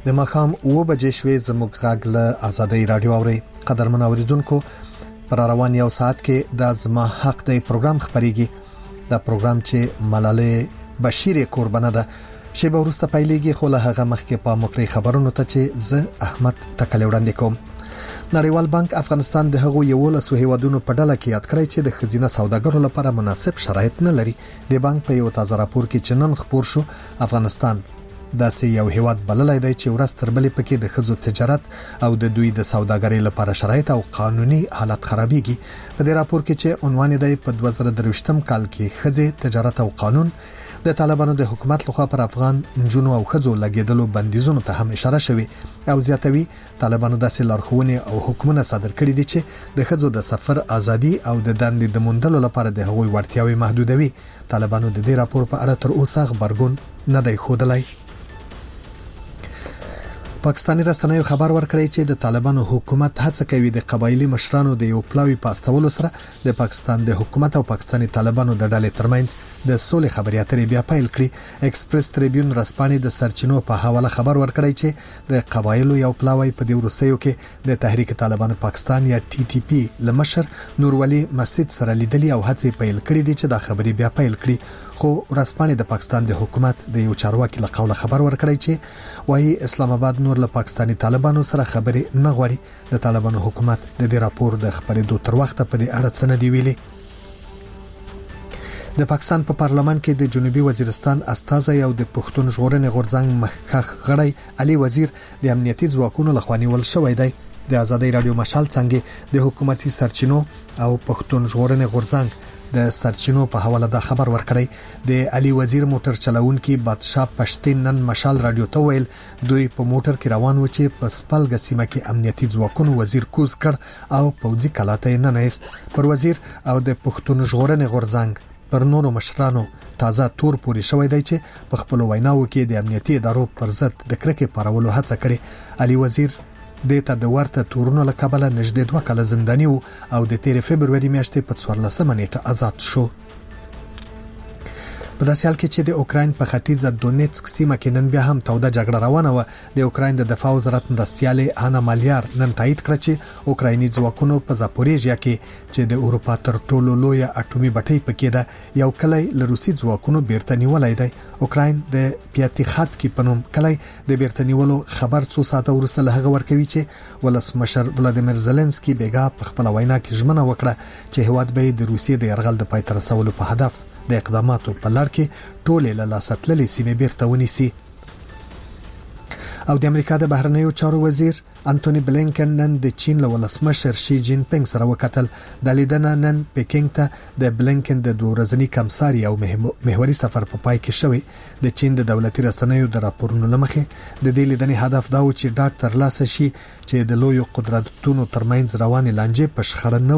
د ماښام 9 بجې شوې زموږ غږ له آزادۍ رادیو اوري. قدرمن اوریدونکو، پر روان یو ساعت کې د زما حق دی پروګرام خبريږي. دا پروګرام چې ملاله بشیر قربانه ده شیبه ورسته پیلېږي، خو له هغه مخکې په مخکې خبرونو ته چې زه احمد تکل وړاندې کوم. نړیوال بانک افغانستان د هغو یو له هیوادونو په ډله کې یاد کړی چې د خزینه سوداګرو لپاره مناسب شرایط نه لري. د بانک په یو تازه راپور کې چې نن خبر شو، افغانستان داسې یو هیواد بللای دی چې ورځ تر بلې پکې د خزو تجارت او د دوی د سوداګرۍ لپاره شرایط او قانوني حالت خرابېږي. په دې راپور کې چې عنوان دی په 2023م کال کې خزې تجارت او قانون د طالبانو د حکومت لخوا پر افغان جنو او خزو لګیدلو بندیزونو ته هم اشاره شوی او زیاتوي طالبانو داسې لارښوونې او حکمونه صادر کړي دي چې د خزو د سفر ازادي او د دندې د موندلو لپاره د هغوی وړتیاوي محدودوي. طالبانو د دې راپور په اړه تر اوسه خبرګون نه دی ښودلی. پاکستاني رسنیو خبر ورکړی چې د طالبانو حکومت هڅه کوي د قبایلی مشرانو د یو پلاوی پاستولو سره د پاکستان د حکومت او پاکستاني طالبانو د ډلې ترمنځ د سولې خبري اترې بیا پیل کړي. ایکسپریس ټریبیون رسپانې د سرچینو په حواله خبر ورکړی چې د قبایلو یو پلاوی په دې ورسېو کې د تحریک طالبانو پاکستان یا ټي ټي پی لمشر نور ولی مسجد سره لیدلي او هڅې پیل کړي دي چې دا خبري بیا پیل کړي. خو رسپانې د پاکستان د حکومت د یو چارواکي له قوله خبر ورکړی چې وايي اسلام آباد نور له پاکستاني طالبانو سره خبرې نه غواړي. د طالبانو حکومت د دې راپور د خبرېدو تر وخت په دې اړه څه نه دی ویلي. د پاکستان په پارلمان کې د جنوبي وزیرستان استازی او د پښتون ژغورنې غورځنګ مخکښ غړی علي وزیر د امنیتي ځواکونو لخوا نیول شوی دی. د آزادۍ رادیو مشال څنګه د حکومتي سرچینو او پښتون ژغورنې غورځنګ د سرچینو په حواله دا خبر ورکړی. د علي وزیر موټر چلوونکي بادشاه پښتين نن مشال رادیو ته ویل دوی په موټر کې روان و چې په سپلګ سیمه کې امنیتي ځواکونو وزیر کوز کړ او پوځي کلاته نه نهست. پر وزیر او د پښتون ژغورنې غورځنګ پر نورو مشرانو تازه تور پوری شوی دی چې په خپل ویناو کې د امنیتي ادارو پر ضد د کرکې پارولو هڅه کړې. علي وزیر د ته د ورته تورونو له کبله نږدې 2 کاله زنداني وو او د 13 فبرवरी میاشتې په 14 نیټه آزاد شو. په داسې حال کې چې د اوکراین په ختیځه دونیتسک سیمه کې نن بیا هم توده جګړه روانه و. د اوکراین د دفاع وزارت مرستیالې انا مالیار نن تایید کړ چې اوکرایني ځواکونو په زاپوریژیا کې چې د اروپا تر ټولو لوی اټومي بټۍ پکې ده یو کلی له روسي ځواکونو بیرته نیولای دی. اوکراین د پیاتي خط کې پنوم کلی د بیرته نیولو خبر 2 ساعته وروسته له هغه ورکوي چې ولسمشر ولادیمیر زيلنسکي بیګا په خپل وینا کې ژمنه وکړه چې هواد به د روسیې د يرغل د پای ته رسولو په هدف د اقداماتو په لړ کې ټولې له لاساتللې سیمې بیرته ونیسي. او د امریکا د بهرنیو چارو وزیر انټونی بلینکن نن د چین له ولسمشر شي جین پینګ سره وکتل. د لیدنه نن پکینګ ته د بلینکن د 2 ورځنی کمساري او محوري سفر په پای کې شوی. د چین د دولتي رسنیو د راپورونو لمخې د دې لیدنې هدف دا و چې ډاکټر لاسه شي چې د لوی قدرتونو ترمنځ روانې لانجې په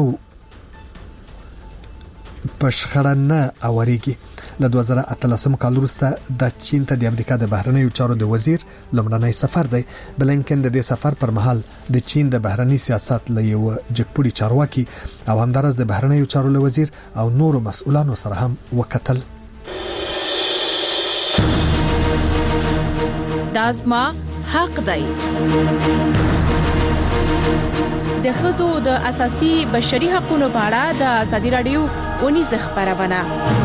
شخړه نه اوریږي. له 2013 کال وروسته د چین ته د امریکا د بهرنیو چارو د وزیر لومړنی سفر دی. بلینکن د دې سفر پر مهال د چین د بهرنی سیاست له یو جګپوړي چارواکي او همدارس د بهرنیو چارو له وزیر او نورو مسؤلانو سره هم وکتل. دازما حق دی. د ښځو د اساسي بشري حقوقو په اړه د آزادۍ رادیو اونیز خبرونه.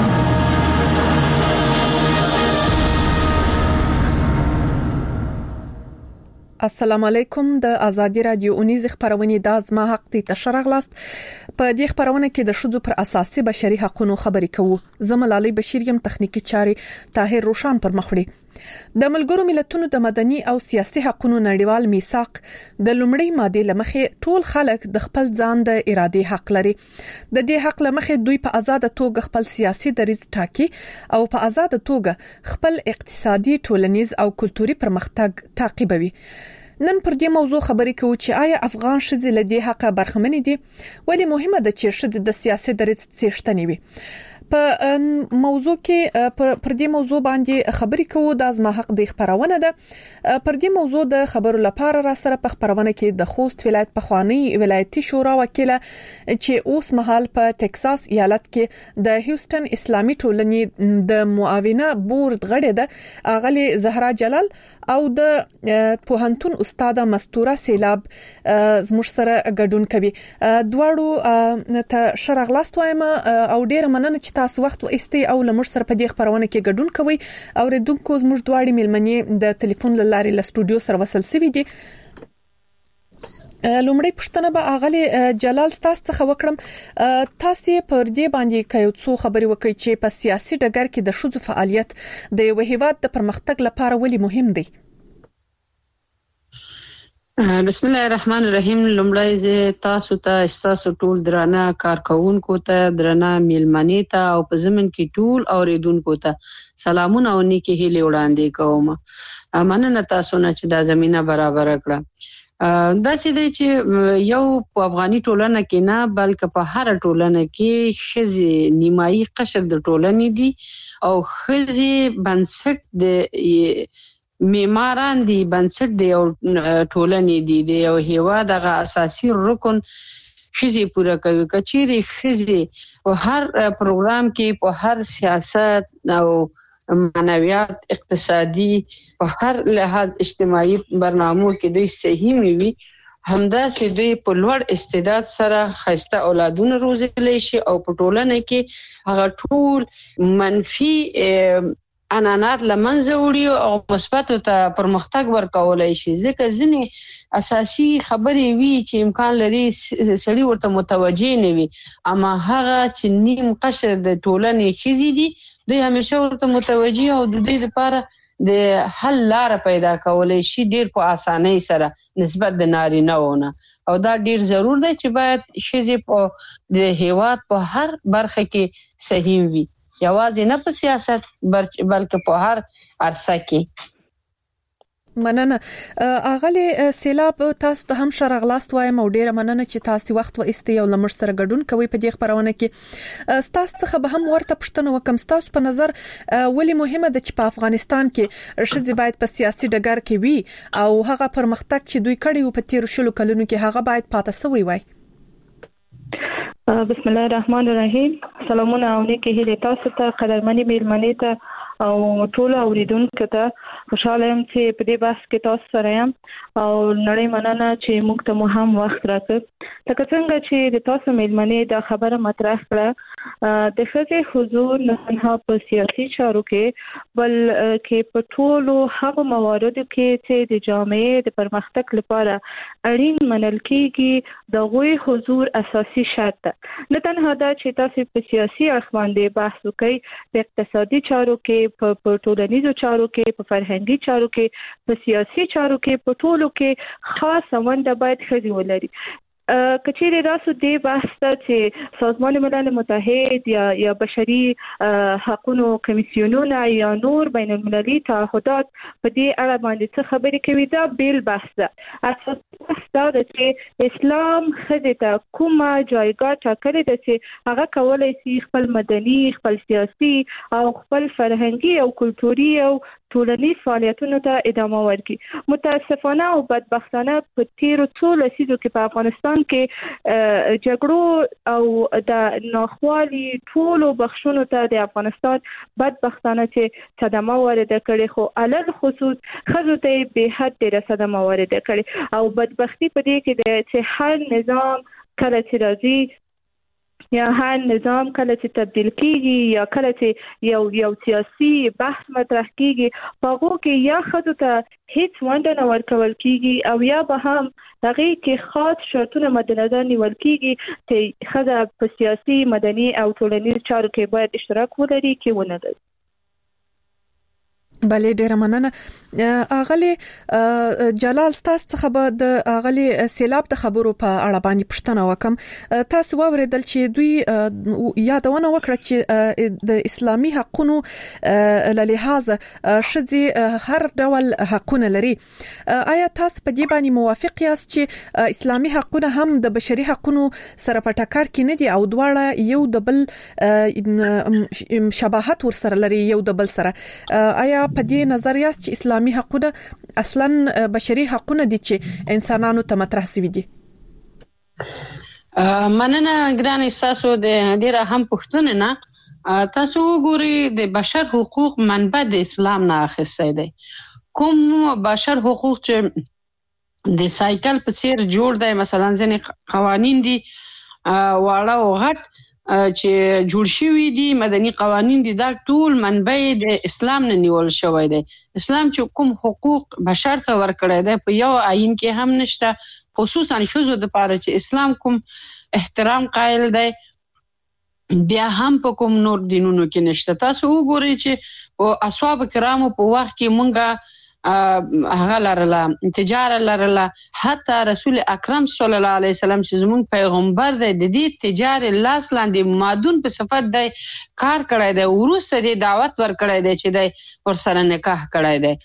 السلام علیکم. د آزادۍ رادیو اونیز خبرونه د ازما حق ته تشرغلاست. په دې خبرونه کې د ښځو پر اساسي بشري حقوقو خبرې کوو. زملالي بشیر یم، تخنیکی چاري طاهر روشان پر مخړي. د ملګرو ملتونو د مدني او سیاسي حقوقو نړیوال میثاق د لومړی ماده لمخې ټول خلک د خپل ځان د ارادې حق لري. د دې حق لمخې دوی په آزاد توګه خپل سیاسي دریځ ټاکي او په آزاد توګه خپل اقتصادي، ټولنیز او کلتوري پرمختګ تعقیبوي. نن پر دې موضوع خبرې کوو چې آیا افغان ښځې له دې حقه برخمنې دي؟ ولی مهمه ده چې ښځې د سیاسي دریځ څښتنې وي. په موضوع کې پر دې موضوع باندې خبرې کوو د ازما حق د خبرونه ده. پر دې موضوع د خبرو لپاره را سره په خبرونه کې د خوست ولایت پخوانی ولایتي شورا وکیله چې اوس مهال په ټکساس ایالت کې د هیوستن اسلامي ټولنې د معاونة بورډ غړې ده اغلی زهرا جلال او د پوهنتون استاد مستوره سیلاب زموږ سره ګډون کوي. دواړو ته شرغلاست وایم او ډیر مننه چې تاسو وخت وایستئ او لمر سره په دې خبرونه کې ګډون کوئ. او ردونکو زموږ دواړي ملمنې د ټلیفون لارې له سټوډیو سره وصل سوي دي. لومړی پښتنه به اغلی جلال تاسو څخه وکړم. تاسو پر دې باندې کوي څو خبري وکړي چې په سیاسي ډګر کې د شذو فعالیت د یو هیواد د پرمختګ لپاره ولې مهم دی؟ بسم الله الرحمن الرحیم. لومړی زه تاسو ته ټول درانه کارکونکو ته درانه میلمنې ته او په زمن کې ټول اوریدونکو ته سلامونه او نیکی هیله وړاندې کوم. مننه تاسو نه چې دا زمينه برابر کړه. دا چې دی چې یو په افغاني ټولنه کې نه بلکې په هر ټولنه کې ښځې نیمایي قشر د ټولنې دي او ښځې بنسټ د معماران دي، بنسټ دی او ټولنې دي د یو هیواد هغه اساسي رکن ښځې پوره کوي. کچېرې ښځې په هر پروګرام کې په هر سیاست او معنویات اقتصادي په هر لحاظ اجتماعي برنامو کې دوی صحیح وي، همداسې دوی په لوړ استعداد سره خسته اولادونه روزلی شي او په ټولنه کې هغه ټول منفي انانات لمنځه وړي او مثبت ته پرمختګ ورکولای شي. ځکه ځینې اساسي خبرې وی چې امکان لري سړي ورته متوجه نه وي، اما هغه چې نیم قشر د ټولنې ښځې دي دوی همیشه ورته متوجه او د دوی لپاره د حل لار پیدا کولای شي ډیر په اسانۍ سره نسبت د نارینه‌ونه. او دا ډیر ضرور دی چې باید ښځې په د هیواد په هر برخه کې صحیح وي، یوازې نه په سیاست بلکې په هر عرصه کې. مننه. اغلی سیلاب تاسو ته هم شرغلاست وایم او ډیره مننه چې تاسو وخت وایستئ او لمر سره ګډون کوي په دې خبرونه کې. تاسو څخه به هم ورته پښتنه وکم، تاسو په نظر ولې مهمه ده چې په افغانستان کې ښځې باید په سیاسي ډګر کې وي او هغه پرمختګ چې دوی کړی و په تیر شلو کلونو کې هغه باید پاتې سوی وای؟ بسم الله الرحمن الرحیم. سلامونه او نیکی هیله تاسو ته، قدرمنې میلمنې ته او ټول اوریدونکو ته. خوشاله یم چې په دې بحث کې تاسو سره یم او نړۍ مننه چې موږ ته مو هم وخت راکړ. لکه څنګه چې د تاسو میلمنې دا خبره مطرح کړه، د ښځې حضور نه تنها په سیاسي چارو کې بلکې په ټولو هغو مواردو کې چې د جامعې د پرمختګ لپاره اړین منل کېږي د هغوی حضور اساسي شرط ده. نه تنها دا چې تاسو په سیاسي اړخ باندې بحث وکړئ، په اقتصادي چارو کې، په ټولنیزو چارو کې، په فرهنګي چارو کې، په سیاسي چارو کې، په ټولو کې خاصه ونډه باید ښځې ولري. کچېرې راسو دې بحث ته چې سازمان ملل متحد یا بشري حقوقو کمیسیونونه یا نور بین المللي تعهدات په دې اړه باندې څه خبرې کوي، دا بیل بحث ده. اساسي بحث دا ده چې اسلام ښځې ته کومه جایګاه ټاکلې ده چې هغه کولی شي خپل مدني، خپل سیاسي او خپل فرهنګي او کلتوري او ټولنیز فعالیتونو ته ادامه ورکړي. متاسفانه او بدبختانه په تیرو څو لسیزو کې په افغانستان کې جګړو او د ناخوالي ټولو بخښونو ته د افغانستان بدبختانه چې صدمه وارده کړي، خو علل خصوص ښځو ته به حد ډېره صدمه وارده کړي. او بدبختی په دې کې ده چې هر نظام کله چې راځي یا هر نظام کله چې تبدیل کیږي یا کله چې یو سیاسي بحث مطرح کیږي، په هغه کې یا ښځو ته هیڅ ونډه نه ورکول کیږي او یا به هم هغه کې خاص شرطونه مد نظر نیول کیږي چې ښځه په سیاسي، مدني او ټولنیز چارو کې باید اشتراک ولري کې ونه لري. بلې ډېر مننه. اغلی جلال تاسو څخه به د اغلی سیلاب د خبرو په اړه باندې پوښتنه وکم. تاسو واوریدل چې دوی یادونه وکړه چې د اسلامي حقوقو له لحاظه شذي هر ډول حقونه لري. آیا تاسو په دې باندې موافق یاست چې اسلامي حقونه هم د بشري حقوقو سره په ټکر کې نه دي او دواړه یو د بل شباهت ورسره لري یو د بل سره؟ آیا په دې نظر یاست چې اسلامي حقونه اصلا بشري حقونه دي چې انسانانو ته مطرح شوي دي؟ مننه ګرانه تاسو د ډیره هم پوښتنه نه. تاسو وګورئ د بشر حقوق منبع د اسلام نه اخیستی دی. کوم بشر حقوق چې د سایکل په څیر جوړ دی، مثلا ځینې قوانین دي واړه او غټ چې جوړ شوي دي، مدني قوانین دي، دا ټول منبع د اسلام نه نیول شوی دی. اسلام چې کوم حقوق بشر ته ورکړی دی په یو آیین کې هم نشته، خصوصا ښځو دپاره چې اسلام کوم احترام قایل دی بیا هم په کوم نور دینونو کې نشته. تاسو وګورئ چې اصحاب کرامو په وخت کې مونږه هغه لرله، تجاره لرله، حتی رسول اکرم صلی الله علیه وسلم چې زموږ پیغمبر دی د دې تجارې لاس لاندې مادون په صفت دی کار کړی دی، وروسته دی دعوت ورکړی دی چې دی ورسره نکاح کړی دی.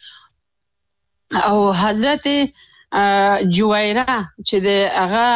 او حضرت جویره چې د هغه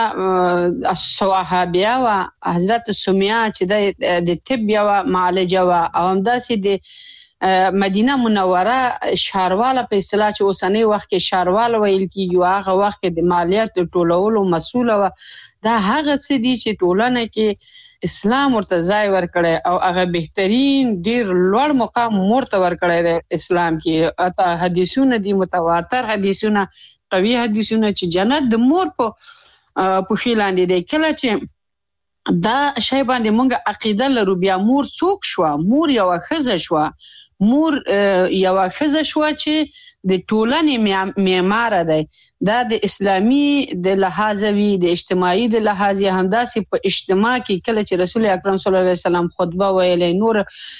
صحابیه و، حضرت سمیه چې د طب یوه معالجه و، او همداسې د مدینه منوره ښارواله په اصطلاح چې اوسنی وخت کې ښارواله ویل کېږي، هغه وخت کې د مالیات د ټولولو مسؤله وه. دا هغه څه دي چې ټولنه کې اسلام ورته ځای ورکړی او هغه بهترین ډیر لوړ مقام ورته ورکړی دی اسلام کې. اته حدیثونه دي، متواتر حدیثونه، قوي حدیثونه چې جنت د مور په پښې لاندې دی. کله چې دا شی باندې مونږ عقیده لرو، بیا مور څوک شوه؟ مور یوه ښځه شوه. مور یوه ښځه شوه چې د ټولنې معماره دی. دا د اسلامي د لحاظه وي، د اجتماعي د لحاظه، همداسې په اجتماع کې کله چې رسول اکرم صلی الله علیه وسلم خطبه ویلې، نور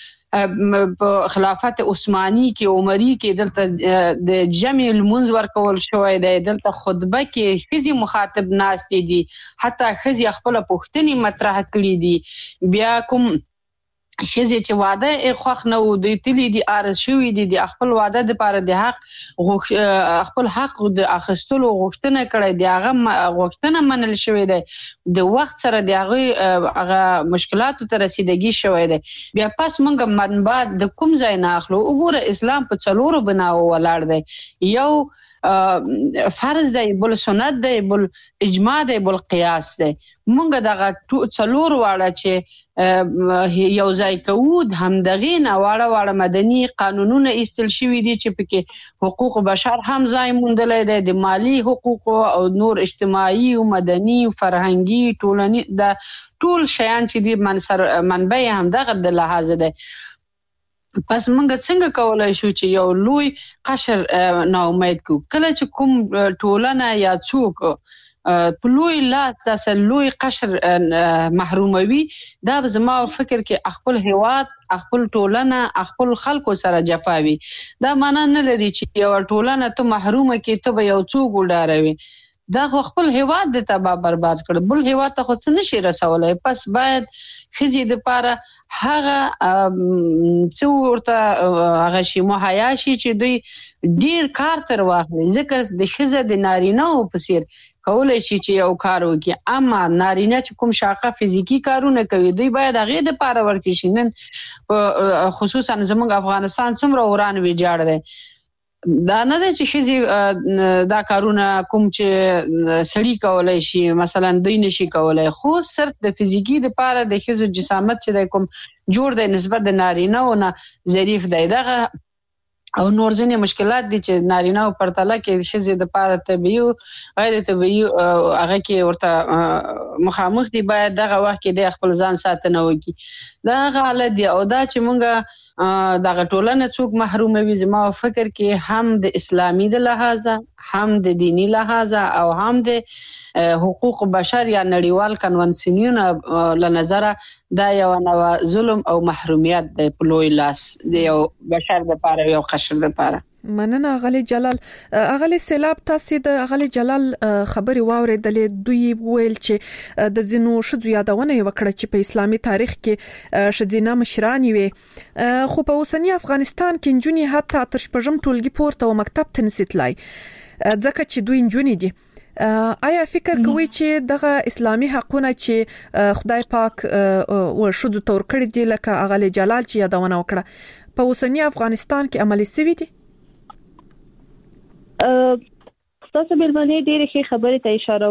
په خلافت عثماني کې عمري کې دلته د جمع المنځ ورکول شوی دی، دلته خطبه کې ښځې مخاطب ناستې دي، حتی ښځې خپله پوښتنې مطرح کړي دي. بیا کوم ښځې چې واده یې خوښ نه و، دوی تلي دي، عارض شوي دي، د خپل واده دپاره د حق خپل حق د اخیستلو غوښتنه کړی دی، هغه غوښتنه منل شوې دی، د وخت سره د هغوی هغه مشکلاتو ته رسیدګي شوی دی. بیا پس موږ منبع د کوم ځای نه اخلو؟ وګوره اسلام په څلورو بناو ولاړ دی. یو فرض دی، بل سنت دی، بل اجماع دی، بل قیاس دی. مونږ دغه څلور واړه چې یو ځای کوو، همدغې نه واړه واړه مدني قانونونه ایستل شوي دي چې پکې حقوق بشر هم ځای موندلی دی، د مالی حقوقو او نور اجتماعي او مدني فرهنګي ټولني د ټول شیان چې دي منبع همدغه د لحاظه دی. پس موږ څنګه کولای شو چې یو لوی قشر ناامید کو؟ کله چې کوم ټولنه یا څوک په لوی لاس داسې لوی قشر محروموي، دا به زما فکر کې خپل هیواد، خپل ټولنه، خپل خلکو سره جفا وي. دا معنا نه لري چې یو ټولنه ته محرومه کې ته به یو څوک وډاروي. دا خو خپل هیواد د تباہ برباد کړ، بل هیواد ته خو څه نشي رسولای. پس باید ښځې دپاره هغه څه ورته هغه شي مهیا شي چې دوی ډیر کار تر واخلي، ځکه د ښځه د نارینه‌و په څیر کولی شي چې یو کار وکړي، اما نارینه چې کوم شاقه فزیکي کارونه کوي دوی باید هغې دپاره ورکړي شي. نن خصوصا زموږ افغانستان څومره وران ویجاړ دی. دا نه دی چې ښځې دا کارونه کوم چې سړي کولی شي مثلا دوی نشي کولی، خو صرف د فزیکي دپاره د ښځو جسامت چې دی کوم جوړ دی نسبت د نارینه‌و نه ظریف دی. دغه او نور ځینې مشکلات دي چې نارینه او پرتله کې ښځې دپاره طبیعي او غیر طبیعي هغه کې ورته مخامخ دي. باید دغه وخت کې د خپل ځان ساتنه وکړي. دا هغه حالت دی. او دا چې مونږ دغه ټولنه څوک محروموي. زما فکر کې هم د اسلامي د لحاظه، هم د دینی لحاظه او هم د حقوق بشر یا نړیوال کنونسیونونو له نظره دا یو نوع ظلم او محرومیت د پلوی لاس د یو بشر لپاره، یو قشر لپاره. مننه غلی جلال. غلی سیلاب تاسو د غلی جلال خبري واوریدلې. دوی ویل چې د زینو شذو یادونه وکړه چې په اسلامي تاریخ کې شذینه مشران وي، خو په اوسنی افغانستان کې نجونی حتی تر شپږم ټولګي پورته او مکتب ته نسیتلای ځکه چې دوی نجونی دي. آیا فکر کوي چې دغه اسلامي حقونه چې خدای پاک او شذو تور کړی دي لکه غلی جلال چې یادونه وکړه په اوسنی افغانستان کې عملي شوي دي؟ تاسو بلبلې ډېرې ښې خبرې ته اشاره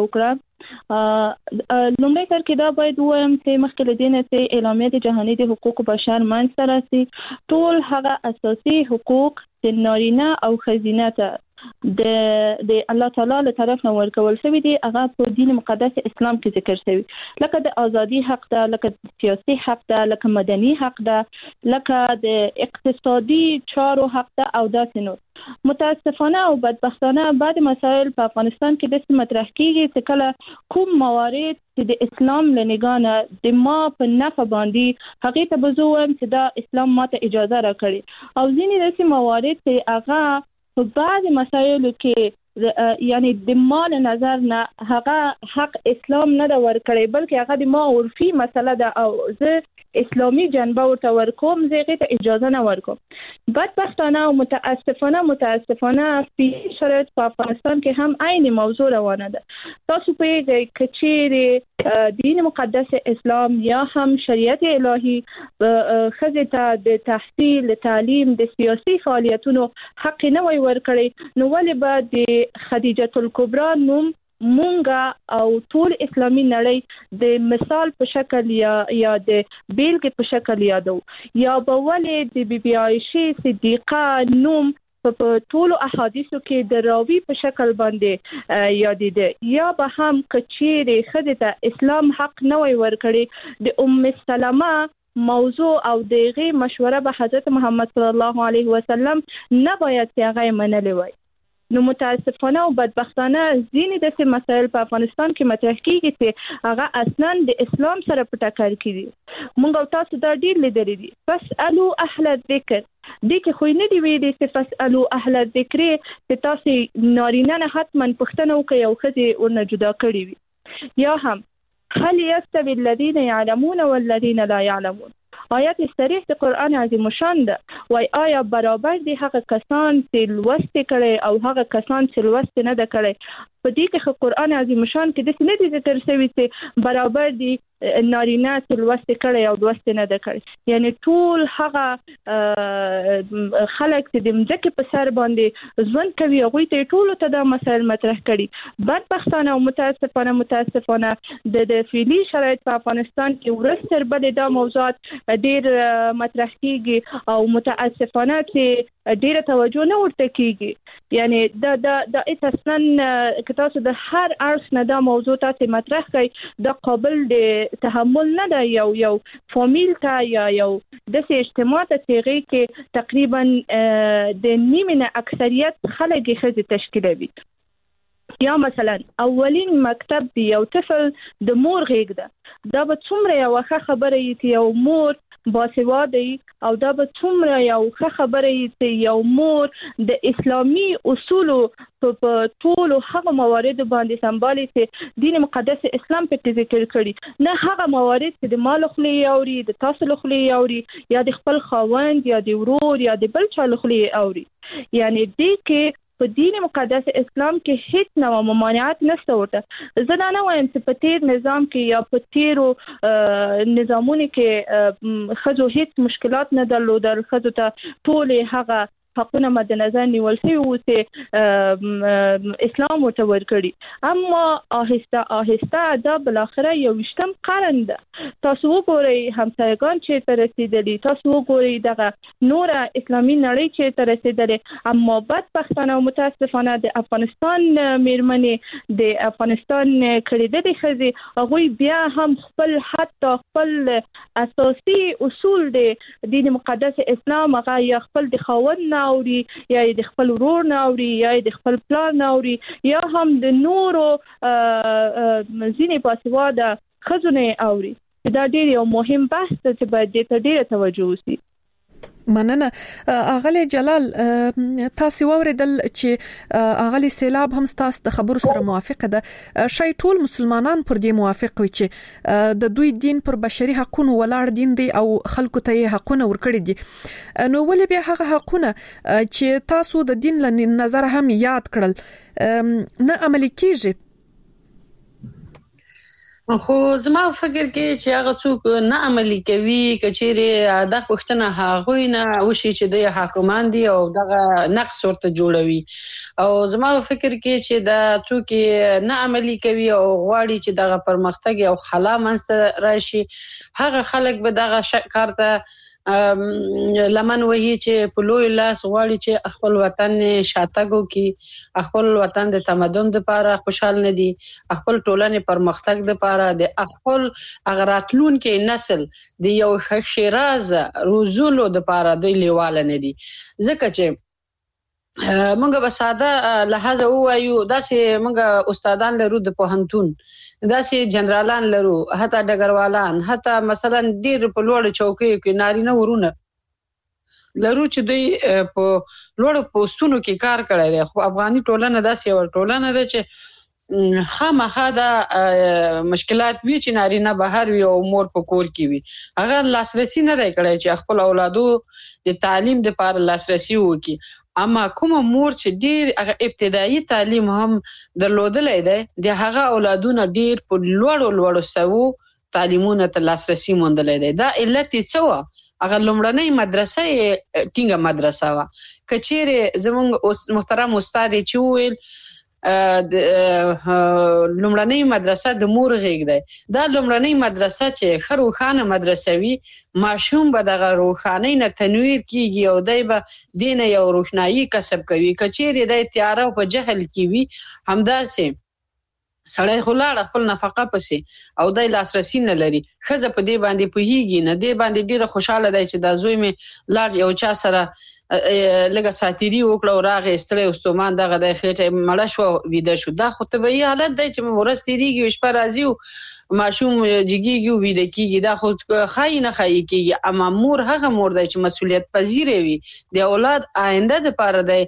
وکړه. لومړی کار کې دا باید ووایم چې مخکې له دې نه چې اعلامیه جهاني د حقوقو بشر منځته راسي، ټول هغه اساسي حقوق د نارینه او ښځینه ته د الله تعالی له طرف نه ورکول شوی دی، هغه په دین مقدس اسلام کې ذکر شوی، لکه د ازادي حق ده، لکه د سیاسي حق ده، لکه مدني حق ده، لکه د اقتصادي چارو حق ده او داسې نور. متاسفانه او بدبختانه بعد مسائل په افغانستان کې د مطرح کیږي چې کله کوم موارد چې د اسلام له نگاه د ما په نفع باندې هغه ته بزوم چې دا اسلام ماته اجازه راکړي، او ځینې داسې موارد چې هغه په بعض مسایلو کې یعنی د مال نظر نه هغه حق اسلام نه دا ورکړي بلکې هغه د ما عرفي مسله ده او زه اسلامی جنبه ورته ورکوم، زه ته اجازه نه ورکوم. بدبختانه او متاسفانه په شرایط په افغانستان کې هم عین موضوع روانه ده. تاسو په کچېره دین مقدس اسلام یا هم شریعت الهی خزه ته د تحصیل، تعلیم، د سیاسي فعالیتونو حق نه وي ورکړي، نو ولې به د خدیجه الکبرى نوم مونږه او ټول اسلامي نړۍ د مثال په شکل یا د بیلګې په شکل یادو، یا به ولې د بیبي عائشه صدیقه نوم په ټولو احادیثو کې د راوی په شکل باندې یادېده، یا به هم کچېره خدای ته اسلام حق نه وي ورکړي د ام سلمہ موضوع او دغه مشوره به حضرت محمد صلی الله علیه وسلم نه باید هغه منلې وای. نو متاسفانه او بدبختانه ځینې داسې مسایل په افغانستان کې مطرح کیږي چې هغه اصلا د اسلام سره په ټکر کې دي. موږ او تاسو دا ډیر لیدلي دي. فاسالو اهل الذکر دې کې خو نه دی ویلي چې فاسالو اهل الذکر چې تاسو نارینه نه حتما پوښتنه وکړئ او ښځې ورنه جدا کړي وي، یا هم هل يستوي الذين يعلمون والذين لا يعلمون. آیات صریح د قرآن عظیم شان ده، وای آیا برابر دي هغه کسان چې لوست کړي او هغه کسان چې لوست نه ده کړي؟ په دې کې قرآن عظیم شان کې د سنت ذکر شوی چې برابر دي نارینه چې لوست کړي او لوست نه ده کړي، یعنی ټول هغه خلک چې د مځکې په سر باندې ژوند کوي هغوی ته ټول ته دا مسایل مطرح کړي. بدبختانه او متاسفانه د فعلي شرایط په افغانستان کې ورځ تر بلې دا موضوعات ډیر مطرح کیږي او متاسفانه چې ډیره توجه نه ورته کیږي. یعنی دا اساساً که تاسو د هر اړخ نه دا موضوع تاسو مطرح کړئ دا قابل د تحمل نه ده. یو فامیل ته یا یو د اجتماع ته چې کې تقریبا د نیمه اکثریت خلک خزي تشکیلوي، یا مثلا اولین مکتب دی یو طفل د مور غېږ ده، دا به څومره یو ښه خبره وي چې یو مور باسواده او دا به څومره یو ښه خبره وي چې یو مور د اسلامي اصولو په ټولو هغه موارد باندې سمبالي چې دین مقدس اسلام په ذکر کړي، نه هغه موارد چې د مال خلی اوري، د تاسو خلی اوري، یا د خپل خاوند یا د ورور یا د بل چا خلی اوري. یعنی دې کې په دین مقدس اسلام کې هیڅ نوع ممانعت نشته ورته. زه دا نه وایم چې په تیر نظام کې یا په تیرو نظامونو کې خزو هیڅ مشکلات نه درلودل، خزو ته ټول هغه حقونه مد نظر نیول شوی و چې اسلام ورته ورکړي. اما آهسته آهسته دا بالاخره 21م قرن ده. تاسو وګورئ همسایگان چې تر رسیدلی، تاسو وګورئ دغه نور اسلامي نړۍ چې تر رسیدلی. اما بدبختانه او متاسفانه د افغانستان میرمنې د افغانستان کړيدلې خزي هغه بیا هم خپل حتی خپل اساسي اصول د دین مقدس اسلام هغه یا خپل د خاوند ناوري یا د خپل ورور ناوري یا د خپل پلان ناوري یا هم د نورو ځینې باسواده خزونه اوري. دا ډېر یو مهم بحث دی چې باید د ډېر توجه وشي. مننه. اغلی جلال، تاسو ووریدل چې اغلی سیلاب هم تاسو د خبرو سره موافقه ده. شای ټول مسلمانان پر دې موافق وي چې د دوی دین پر بشري حقوقو ولاړ دین دی او خلکو ته حقونه ورکړي دي. نو ولې بیا هغه حقونه چې تاسو د دین له نظر هم یاد کړل نه عملي کیږي؟ خو زما فکر کې چې هغه څوک نه عملي کوي کچېره د پښتنه هغه نه وشي چې د حکومت دی او دغه نقص ورته جوړوي. او زما فکر کې چې دا څوک نه عملي کوي او غواړي چې دغه پرمختګ او خلا منځ راشي، هغه خلک به دغه کار ته لمن وهي چې په لوی لاس غواړي چې خپل وطن شاتګو کې خپل وطن د تمدن لپاره خوشحال نه دي، خپل ټولنې پرمختګ لپاره د خپل اغراتلون کې نسل د یو شیراز روزولو لپاره د لیواله نه دي. ځکه چې موږ به ساده لحاظ وایو داسې موږ استادان لرو د پوهنتون، داسې جنرالان لرو، حتی ډګروالان، حتی مثلا ډیر په لوړ چوکیو کې نارینه ورونه لرو چې دوی په لوړ پوسټونو کې کار کړی دی. خو افغاني ټولنه داسې یو ټولنه ده چې خامخا دا مشکلات وی چې نارینه بهر وي او مور په کور کې وي. هغه لاسرسي نه دی کړی چې خپل اولادو د تعلیم لپاره لاسرسي وکړي. اما کومه مور چې ډیر هغه ابتدایي تعلیم هم درلودلای دی، د هغه اولادونه ډیر په لوړو سوو تعلیمونه ته لاسرسي موندلای دی. دا علت څه و؟ هغه لومړنۍ مدرسه ټینګه مدرسه و. کچېره زموږ محترم استاد چې ویل لومړنۍ مدرسه د مور غېږ دی. دا لومړنۍ مدرسه چې خروخانه مدرسه وي، ماشوم به دغه روخانه نه تنویر کیږي او دای به دینه یو روښنايي کسب کوي. کچېره د تیاره او په جهل کې وي، همداسې سړی خلاړ خپل نفقه پسې او دای لاسرسي نه لري. خزه په دې باندې پوهیږي نه، دې باندې ډیره خوشاله دی چې دا زوی می لار یو چا سره لګه ساتيري وکړه او راغی ستړی استومان دغه د خېټه مړه شو ویده شو. دا خو طبيعي حالت دی چې ورستېږي شپه راځي او ماشوم جګیږي ویده کیږي. دا خو خای نه خای کیږي. اما مور هغه مور دی چې مسؤلیت پذیر وي، د اولاد آینده لپاره دی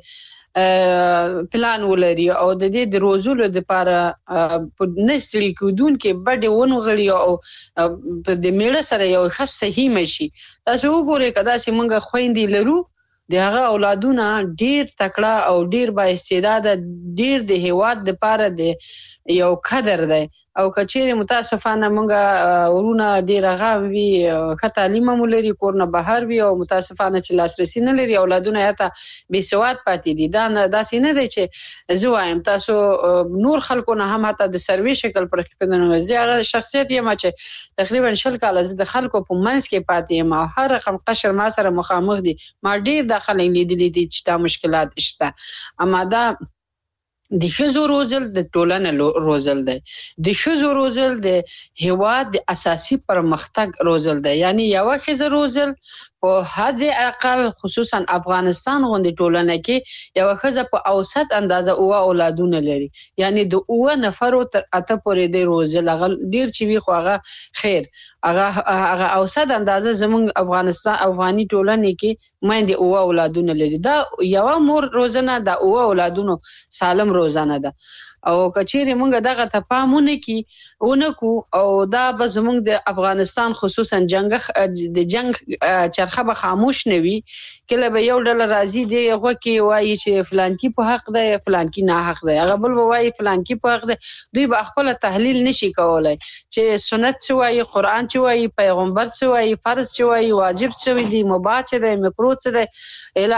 پلان ولري او د دې د روزولو لپاره په نسلی کودون کې بډې ونغړي او د میړه سره یو ښه صحیح مشي. تاسو وګورئ کدا چې موږ خويندې لرو، د هغه اولادونه ډیر تکړه او ډیر با استعداد، ډیر د هیواد لپاره د یو قدر دی. او کچېره متاسفانه موږ ورونه ډیر هغه وی ښه تعلیم مولري، کورنه بهر وی او متاسفانه چې لاسرسي نه لري، اولادونه یا ته بې سواد پاتې دي. دا داسې نه دی چې زه وایم تاسو نور خلکو نه هم حتی د سروي شکل پر خپلونه زیاغه شخصیت یم چې تقریبا 20 کال د خلکو په منځ کې پاتې یم او هر رقم قشر ما سره مخامخ دي. ما ډیر داخله لیدلې دي چې دا مشکلات شته. اما دا د ښځو روزل د ټولنې روزل دی، د ښځو روزل د هیواد د اساسي پرمختګ روزل دی. یعنی یو ښځه روزل په حد اقل خصوصا افغانستان غوندې ټولنه کې یو ښځه په اوسط اندازه او اولادونه لري. یعنی د 9 نفرو تر 8 پورې د روزل هغه ډیر چې وی خو هغه خیر هغه اوسط اندازه زمونږ افغانستان افغاني ټولنه کې مېندې او اولادونه لري. دا یو مور روزنه د او اولادونو سالم روزنه ده. او کچېره مونږ دغه تفاهمونه کې اونکو او دا به زمونږ د افغانستان خصوصا د جنگ چرخه به خاموش نوي. کله به یو ډول راځي دی هغه کې وایي چې فلان کی په حق دی، فلان کی نه حق دی، هغه بل وایي فلان کی په حق دی. دوی به خپل تحلیل نشي کولای چې سنت څه وایي، قران څه وایي، پیغمبر څه وایي، فرض څه وایي، واجب څه وایي، مباح څه دی، مکروه څه دی. اله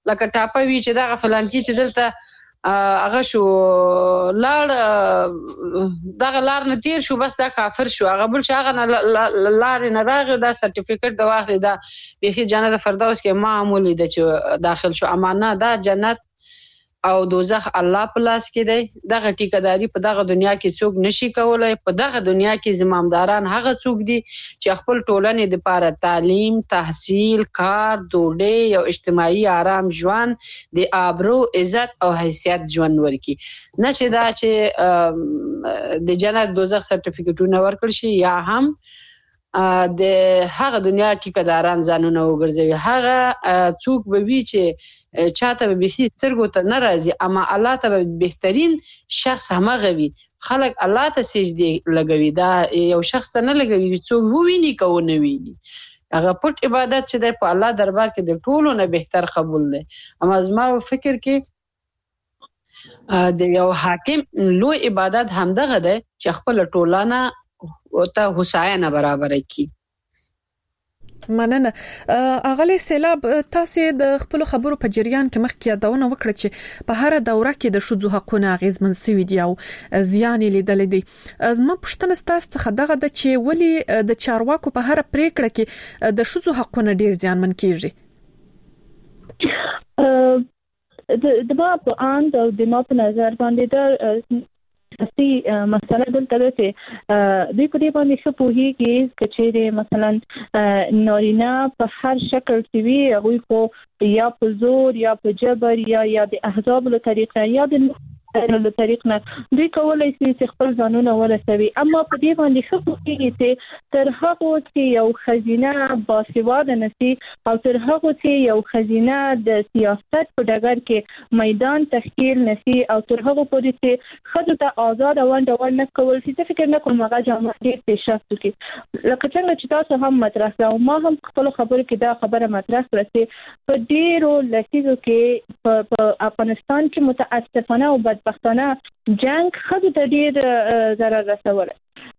لکه ټاپه وی چې دا فلان کې چې دلته هغه شو لار دغه لار نه تیر شو بس دا کافر شو هغه بل شي هغه لار نه راغی دا سرټیفیکټ د واخلي دا به جنت فردوس کې معمولی د چې داخل شو امانه دا جنت او دوزخ الله په لاس کې دی دغه ټیکداري په دغه دنیا کې څوک نشي کولای په دغه دنیا کې زمامداران هغه څوک دي چې خپل ټولنې د لپاره تعلیم تحصیل کار ډوډۍ او اجتماعي آرام ژوند د آبرو عزت او حیثیت ژوند ورکي نه چې دا چې د جنت دوزخ سرټیفیکټونه ورکړي شي یا هم د هغه دنیا ټیکداران ځانونه وګرځوي هغه څوک به وی چې چاته به بيخي سترګو ته ناراضي اما الله ته بهترین شخص همغه وي خلک الله ته سجدي لګوي دا یو شخص ته نه لګوي څوک وویني کو نه ویني هغه پټ عبادت چې د په الله دربار کې د ټولو نه بهتر قبول دی اما زما فکر کې د یو حاکم لوی عبادت همدغه دی چې خپل ټولانه او ته حسینه برابر کی مننه اغلی سیلاب تاسو د خپل خبرو په جریان کې مخکې یادونه وکړه چې په هر دوره کې د شذو حقونه غیزمن سوي دي او زیان لیدل دي زما پښتنه ستاسو څخه دغه د چې ولی د چارواکو په هر پریکړه کې د شذو حقونه ډیر زیانمن کیږي د ما په اند او د ما په نظر باندې دا اصلي مسله دلته ده چې دوی په دې باندې ښه پوهیږي چې مثلا نارینه په هر شکل کې وي هغوی خو یا په زور یا په جبر یا د احزاب له طریقه یا د له طریق نه دوی کولای شي چې خپل ځانونه ورسوي اما په دې باندې ښه پوهیږي چې تر هغه چې یو خزینه باسواده نشي او تر هغه چې یو خزینه د سیاست په ډګر کې میدان تشکیل نشي او تر هغه پورې چې خځو ته آزاد او ونه کول چې فکر نه کوم هغه جامع دي پیشرفت کوي لکه څنګه چې تاسو هم مطرح کړو ما هم خپل خبرو کې دا خبره مطرح کړه چې په ډیرو لکیزو کې په افغانستان کې متاسفانه او بدبختانه جنگ خځو ته ډیر ضرر رسولی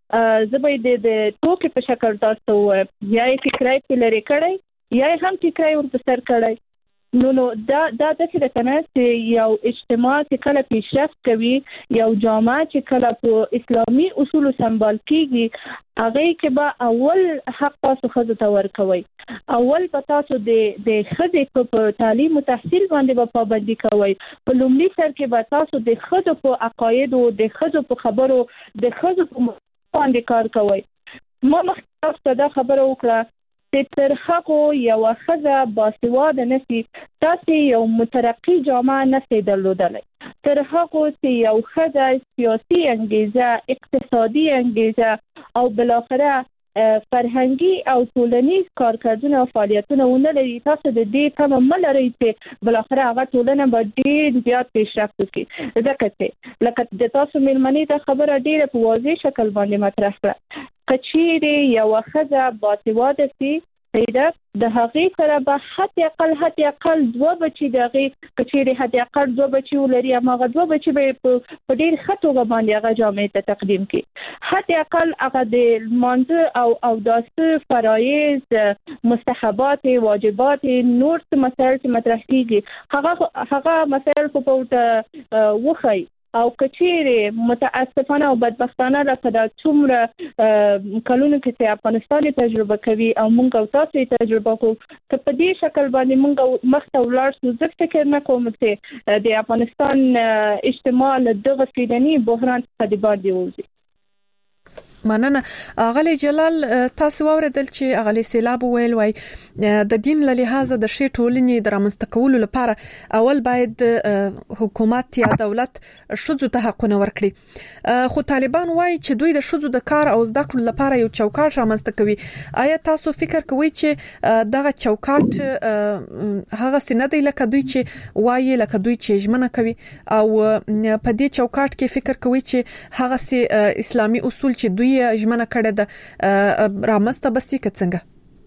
زبې د ټوکې په شکل تاسو یا یې فکرای په لري کړی یا هم فکرای ور سر کړی نو دا د څه کنه چې یو اجتماع چې کله پیشرفت کوي یو جامعه چې کله په اسلامي اصول سمبال کیږي هغه کې به اول حق تاسو خځو ته ورکوي اول په تاسو د خځې په تعلیم او تحصیل باندې به پابندي کوي په لومړي سر کې به تاسو د خځو په عقاید او د خځو په خبرو د خځو په باندې کار کوي ما مخکې دا خبره وکړه تر هغه یو خزه باسواده نشي تاسو یو مترقی جامعه نشي درلودلی تر هغه چې یو خزه سیاسي انګیزه اقتصادي انګیزه او بالاخره فرهنګي او ټولنیز کارکردونه او فعالیتونه ونلري تاسو د دې تمام لري چې بالاخره هغه ټولنه به ډیر زیات پیشرفت وکړي ځکه چې لکه د تاسو مېلمنې ته خبره ډیره په واضح شکل باندې مطرح کړه کچېره یو خزه باسواده سي پیدا د هغې سره به حتی اقل دوه بچي دغه کچېره حتی اقل دوه بچي ولري هغه دوه بچي به په ډیر خطو باندې هغه جامعه ته تقدیم کړي حتی اقل هغه د مانځ او داسه فرایض مستحبات واجبات نور څه مسائل چې مطرح کیږي هغه مسائل په پورته وخی او کچېره متاسفانه او بدبختانه راته څومره کلونو کې چې افغانستان تجربه کوي او موږ او تاسو تجربه کوو چې په دې شکل باندې موږ مخته ولاړ شو ځکه فکر نه کوم چې د افغانستان اجتماع له دغه فیدنی بحران څخه د باندې وځي مننه اغلی جلال تاسو اوریدل چې اغلی سیلاب ویل وای د دین له لحاظه د شی ټولنې د رامنځته کولو لپاره اول باید حکومت یا دولت شذو ته حقونه ورکړي خو طالبان وای چې دوی د شذو د کار او زده کړو لپاره یو چوکاټ رامنځته کوي آیا تاسو فکر کوئ چې دغه چوکاټ هغه سینه دی لکه دوی چې وایي لکه دوی چې ژمنه کوي او په دې چوکاټ کې فکر کوئ چې هغه سي اسلامي اصول چې دوی ژمنه کړې ده رامسته بسې څنګه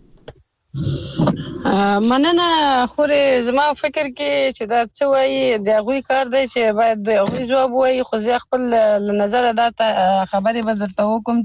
مننه خوري زما فکر کې چې دا څه وایي د غوي کار دی چې باید د غوي جواب وایي خو زه خپل نظر دا خبرې به درته وکم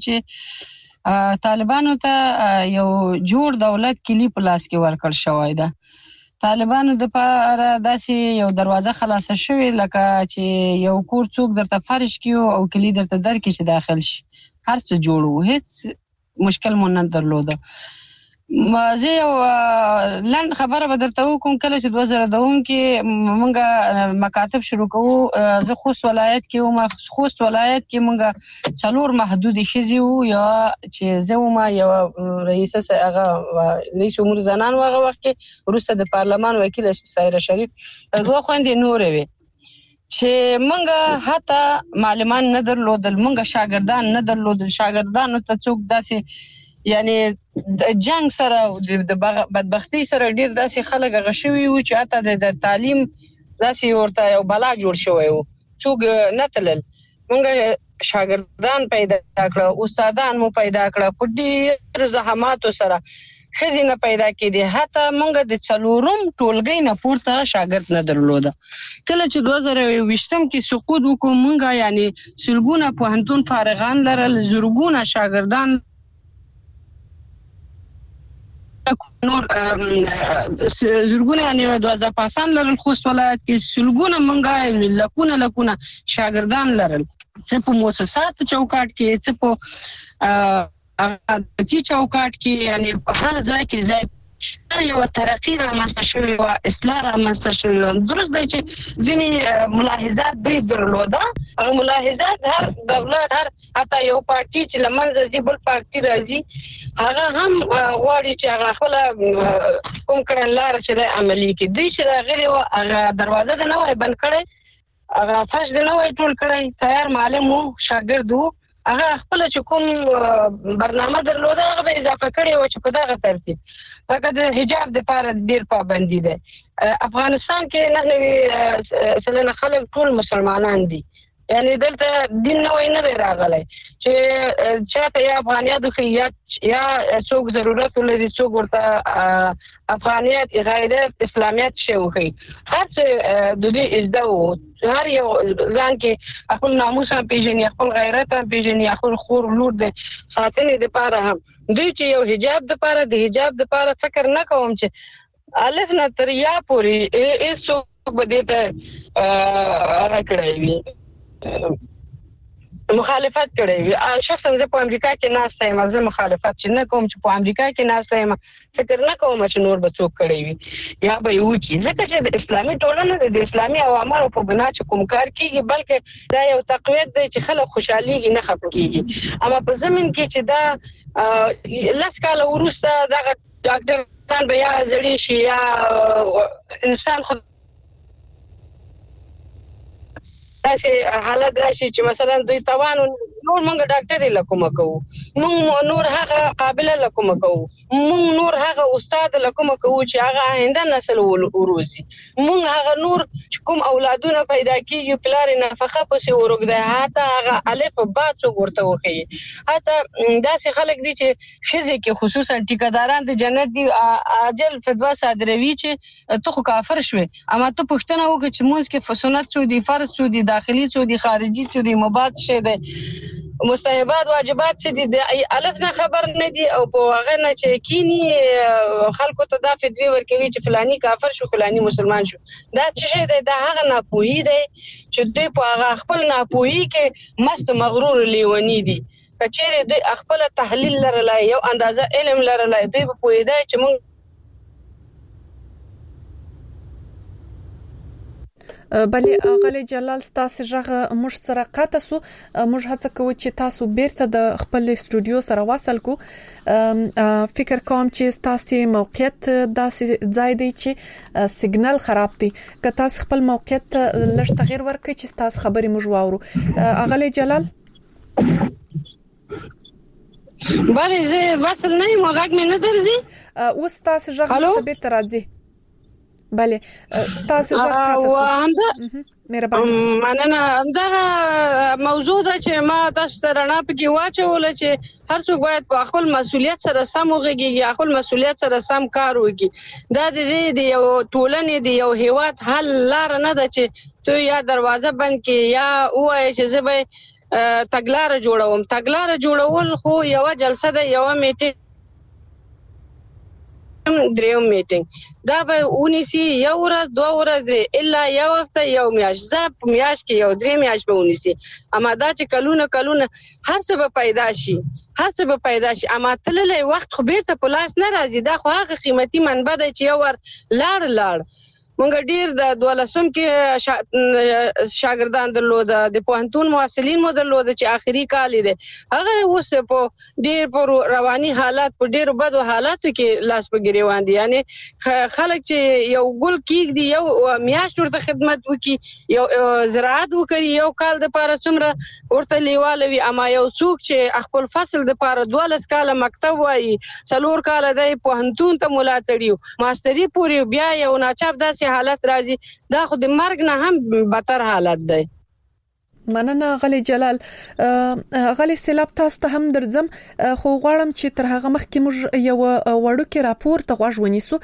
چې طالبانو ته یو جوړ دولت کلی په لاس کې ورکړ شوی ده طالبانو د لپاره داسې یو دروازه خلاصه شوې لکه چې یو کور څوک درته فرش کیو او کلی درته درکې چې داخل شي هر څه جوړو هیڅ مشکل مون نه درلوده. زه یو لاند خبره به درته وکم کله چې 2002 کې مونږه مکاتب شروع کوو زه خوست ولایت کې خوست ولایت کې مونږه 4 محدود ښځې وو یا چې زه وم یو رئیس هغه رئیس امور زنان هغه وخت کې وروسته د پارلمان وکیل سایره شریف دوه خويندې نورې وي چې مونږه حتی معلمان نه درلودل مونږه شاګردان نه درلودل شاګردانو ته څوک داسې یعنی د جنگ سره د بدبختی سره ډیر داسې خلک غشوي وو چې حتی د تعلیم داسې ورته یو بلا جوړ شوی وو څوک نه تلل مونږ شاګردان پیدا کړو استادان مو پیدا کړو په ډیر زحماتو سره خزینه پیدا کړي حتی مونږ د 4 ټولګي نه پورته شاګرد نه درلوده کله چې 2020 کې سقوط وکړو مونږه یعنی سلګونه پوهنتون فارغان لرل زرګونه شاګردان نور زرګونه یعنی 12 پاسان لرل خوست ولایت کې سلګونه مونږه لکونه شاګردان لرل څه په مؤسسات چوکاټ کې څه په اقتصادي چوکاټ کې یعنی هر ځای کې یو ترقی رامنځته شوی او اصلاح رامنځته شوی درست دی چې ځینې ملاحظات به درلوده او ملاحظات هر دولت هر حتی یو پارټي چې لمنځه ځي بل پارټي راځي هغه هم غواړي چې هغه خپل کوم کړنلار چې عملي کړي دوی چې غیر هغه دروازه نه وای بند کړي هغه فرش نه وای ټول کړي تیار معلم وو شاګرد وو هغه خپل چې کوم برنامه درلوده هغه به اضافه کړي او چې په دغه ترتیب فقط حجاب د لپاره ډیر پابندي ده افغانستان کې 90% خلک ټول مسلمانان دي یعنی دلته دین نه راغلی چې چاته یا افغانیت خو یا څوک ضرورت لري څوک ورته افغانیت غیرت اسلامیت شی وخی هر څه د دې ازدو هر یو ځان کې خپل ناموس هم پیژني خپل غیرت هم پیژني خپل خور لور د ساتنې لپاره هم دوی چې یو حجاب لپاره د حجاب لپاره فکر نه کوم چې الف نه تر یا پورې هیڅ څوک به دې ته راکړی وي مخالفت کړی وي شخصا زه په امریکا کې ناسته یم زه مخالفت چې نه کوم چې په امریکا کې ناسته یم فکر نه کوم چې نور به څوک کړی وي یا به یو کې ځکه چې د اسلامي ټولنې د اسلامي اوامرو په بنا چې کوم کار کیږي بلکې دا یو تقویت دی چې خلک خوشحاليږي نه خپه کیږي اما په زمين کې چې دا لاس کال ورسته دا ډاکټر به یا زړی شي یا انسان خود داسې حالت راشي چې مثلا دوی توان نور مونږ ډاکټر لکوم کوو مونږ نور هغه قابل لکوم کوو مونږ نور هغه استاد لکوم کوو چې هغه آینده نسل وروزي مونږ هغه نور کوم اولادونه پیدا کیږي پلار نفقه پسې ورګده حتی هغه الف با څو ورته وخی حتی داسې خلک دي چې خزي کې خصوصا ټیکداران د جنت دی اجل فتوا صادروي چې ته خو کافر شوي اما ته پښتنه وکړه چې موږ کې سنت څو دي فرض څو دي داخلي څو دي خارجي څو دي مباح شه دي مستحبات واجبات څه دي د الف نه خبر نه دي او په هغه نه چې کینی خلکو ته دا فتوی ورکوي چې فلانی کافر شو فلانی مسلمان شو دا څه دی دا هغه ناپوهی دی چې دوی په هغه خپل ناپوهی کې مست مغرور لیونی دي کچېره دوی خپل تحلیل لرلای یو اندازه علم لرلای دوی په پوهیدای چې مونږ بلې اغلی جلال تاسو ژغه موږ سره قاته سو موږ هڅه کوو چې تاسو بیرته د خپل استودیو سره واصل کو فکر کوم چې تاسو موقعیت داسې ځای دی چې سیګنال خراب دی که تاسو خپل موقعیت لږ تغیر ورکړئ چې تاسو خبرې موږ واورو اغلی جلال بله زه وصل نه یم غږ مې نه درځي اوس تاسو ژغه ته بیرته راځي بله تاسو ورته مهرباني مننه دا موضوع ده چې ما تاسو ته رڼا پکې واچول چې هر څوک باید په خپل مسولیت سره سم وغږیږي خپل مسولیت سره سم کار وکړي دا د یو ټولنې د یو هیواد حل لار نه ده چې ته یا دروازه بند کې یا وایې چې زه به تګلار جوړوم تګلار جوړول خو یو جلسه ده یو میټینګ دریم میټینګ دا به ونیسي یو ورځ دوه ورځ الا یو هفته یو میاشت زه میاشت کې یو درې میاشت به ونیسي اما دا چې کلونه هر څه به پیدا شي اما تللی وخت خو بیرته په لاس نه راځي دا خو هغه قیمتي منبع دی چې یو ور لاړ مونږ ډیر د 12 کې شاګردان درلود د پوهنتون محصلین مو درلود چې آخري کال دي هغه اوس په ډیر پر رواني حالات په ډیر بد حالاتو کې لاس په ګریوان دي یعنی خلک چې یو ګل کېږي یو میاشت ورته خدمت وکي یو زراعت وکړي یو کال د پاره څومره ورته لیواله وي اما یو څوک چې خپل فصل د پاره 12 کال مکتب وایي 4 کال د پوهنتون ته ملاتړي ماستری پوری بیا یو ناچاپ داسې حالت راځي دا خو د مرګ نه هم بدتر حالت دی مننه غلی جلال غلی سیلاب تاسو ته هم درځم خو غواړم چې تر هغه مخکې موږ یو وړوکی راپور ته غوږ ونیسو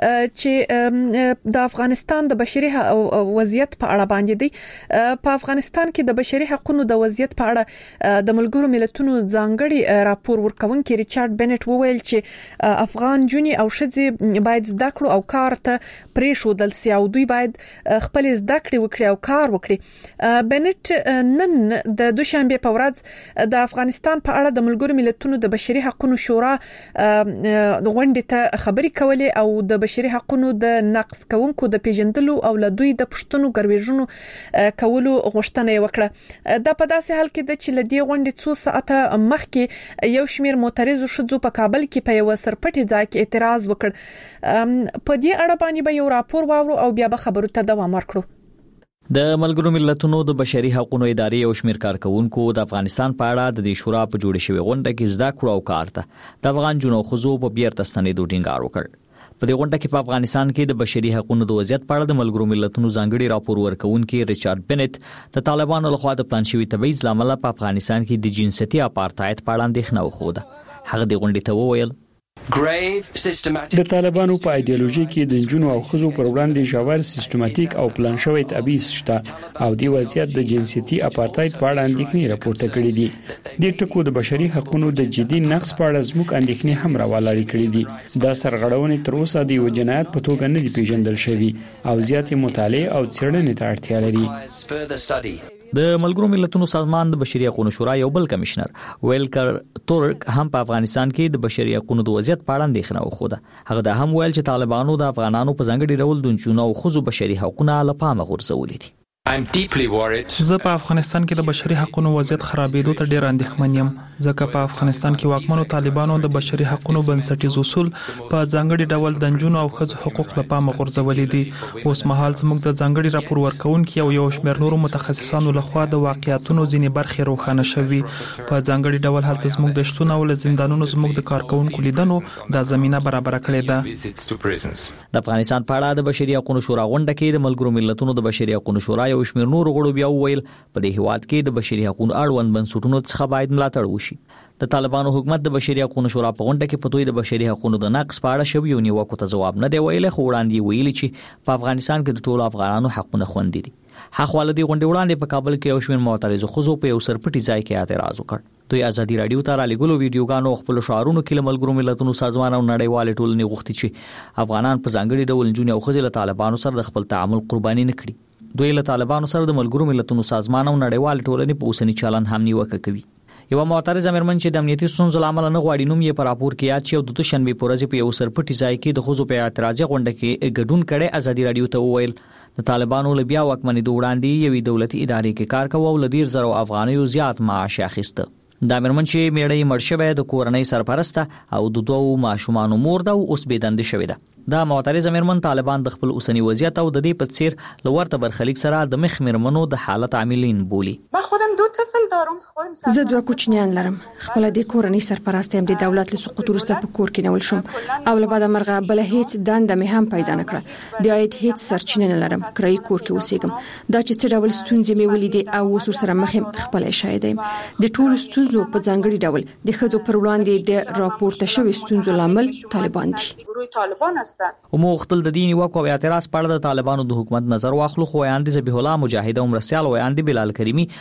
چې د افغانستان د بشري وضعیت په اړه باندې دی په افغانستان کې د بشري حقوقو د وضعیت په اړه د ملګرو ملتونو ځانګړي راپور ورکونکي ریچارډ بنټ وویل چې افغان جونی او ښځې باید زده کړو او کار ته پریښودل سي او دوی باید خپل زده کړې وکړي او کار وکړي بنټ نن د دوشنبه په ورځ د افغانستان په اړه د ملګرو ملتونو د بشري حقوقو شورا غونډه ته خبري کولې او د بشري حقوقو د نقض کوونکو د پیژندلو او له دوی د پښتنو ګرویژونو کولو غوښتنه وکړه د په داسې حال کې د چې لدی غونډه څو ساعته مخکې یو شمیر معترضو شذو په کابل کې په یو سرپټي ځای کې اعتراض وکړ په دې اړه باندې به یو راپور واورو او بیا به خبرو ته دوام ورکړو د ملګرو ملتونو د بشري حقوقو ادارې او شمیر کارکونکو د افغانستان په اړه د دې شورا په جوړ شوی غونډه کې زده کړو او کار ته د افغان جنو خزو په بیرته ستنېدو ټینګار وکړ په دې غونډه کې په افغانستان کې د بشري حقوقو د وضعیت په اړه د ملګرو ملتونو ځانګړي راپور ورکونکي ریچارډ بنټ د طالبانو لخوا د پلان شوی تبعیض لامل په افغانستان کې د جنسيتي اپارټایډ په اړه اندېښنه وښوده هغه د غونډې ته وویل د طالبانو په ایدئولوژي کې د جنونو او خزو پر وړاندې ژور سیستماتیک او پلان شوی تبعیض شته او د وضعیت د جنسيتي اپارټایډ په اړه اندېښنې راپورته کړې دي د ټکو د بشري حقوقو د جدي نقض په اړه زموږ اندېښنې هم راولاړې کړې دي دا سرغړونې تر اوسه د یو جنایت په توګه نه دي پیژندل شوی او زیاتې مطالعه او څېړنې ته اړتیا لري د ملګرو ملتونو سازمان د بشري حقوقو شورا یو بل کمشنر ویلکر تورک هم په افغانستان کې د بشري حقوقو د وضعیت په اړه اندېښنه وښوده هغه د هم ویل چې طالبانو د افغانانو په ځانګړي ډول د جنونو او خزو بشري حقوقونه له پامه غورځولي دي زه په افغانستان کې د بشري حقوقو وضعیت خرابېدو ته ډېر اندېښمن یم ځکه په افغانستان کې واکمنو طالبانو د بشري حقوقو بنسټیز اصول په ځانګړي ډول د جنونو او ښځو حقوق له پامه غورځولي دي اوس مهال زموږ د ځانګړي راپور ورکونکي او یو شمېر نورو متخصصانو لخوا د واقعیتونو ځینې برخې روښانه شوي په ځانګړي ډول هلته زموږ د شتون او له زندانونو زموږ د کارکونکو لیدنو د زمينه برابر کړې ده د افغانستان په اړه د بشري حقوقو شورا غونډه کې د ملګرو ملتونو د بشري حقوقو شورا یو شمېر نور غړو بیا وویل په دې هیواد کې د بشري حقوقو اړوند بنسټونو څخه باید ملاتړ وشي د طالبانو حکومت د بشري حقوقو شورا په غونډه کې په دوی د بشري حقوقو د نقض په اړه شوی نیوکو ته ځواب نه دی ویلي خو وړاندې ویلي چې په افغانستان کې د ټولو افغانانو حقونه خوندي دي حواله دی غونډه وړاندې په کابل کې یو شمېر معترضو خزو په یو سرپټي ځای کې اعتراض وکړ دوی ازادي رادیو ته را لګولو ویډیوګانو خپل شعارونو کې ملګرو ملتونو سازمان او نړیوال ټولنې غوښتي چې افغانان په ځانګړي ډول جنونو او خزو له طالبانو سره د خپل تعامل قرباني نه کړي دوی له طالبانو سره د ملګرو ملتونو سازمان او نړیوال ټولنې په اوسنی چلن هم نیوکه کوي یو معترض امرمن چې د امنیتي ستونزو لامل نه غواړي نوم یې په راپور کې یاد شي او د دوشنبه په ورځ په یو سرپټي ځای کې د خزو په اعتراضي غونډه کې ګډون کړي ازادي رادیو ته وویل د طالبانو له بیا واکمنۍ د وړاندې یوې دولتي ادارې کې کار کوي او ل ډیر زرو افغانیو زیات معاش اخیسته د امرمن چې میړې مرشبه د کورنۍ سرپرسته او د دوو ماشومان مور ده اوس بيدند شوې ده دا معترض امرمن طالبان د خپل اوسنی وضعیت او د دې په څیر لورته برخلیک سره د مخ مرمنو د حالت عاملین بولی ما خودم دو طفل دارم زه دوه کوچنیان لرم خپل د کورنۍ سرپرست هم د دولت له سقوط وروسته په کور کې نول شم او له بعد مرغه بل هیڅ دنده مې هم پیدا نکړه د عاید هیڅ سرچینه نه لرم کرای کور کې اوسېږم دا چې څه ډول ستونزې مې ولیدې او اوس سره مخ خپل شاهد یم د ټول ستونزو په ځانګړي ډول د خځو پر وړاندې د راپورته شوی ستونزو لامل طالبان دي طالبان هستند او مختل د دین وکو اعتراض پر د طالبانو د حکومت نظر واخلو خو یاندې ذبیح الله مجاهد او مرسیال او یاندې بلال کریمی د دې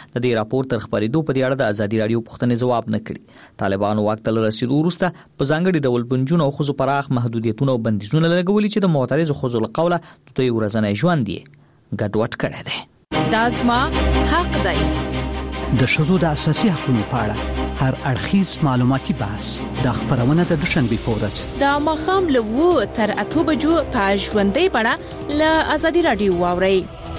راپور تر خبرېدو په دې اړه د ازادي رادیو پوښتنې ځواب نه کړي. طالبانو واک ته رسیدو وروسته په ځانګړي ډول بنجون او خزو پراخ محدودیتونه او بندیزونه لګولي چې د معترض خزو له قوله د دوی ورځنی ژوند یې ګډوډ کړی دی. دا زما حق دی. د ښځو د اساسي حقوقو په اړه هر اړخیز معلوماتي بحث د خبرونه د دوشنبه په ورځ د ماښام له 2 تر 8 بجو په ژوندۍ بڼه له ازادي رادیو واورئ.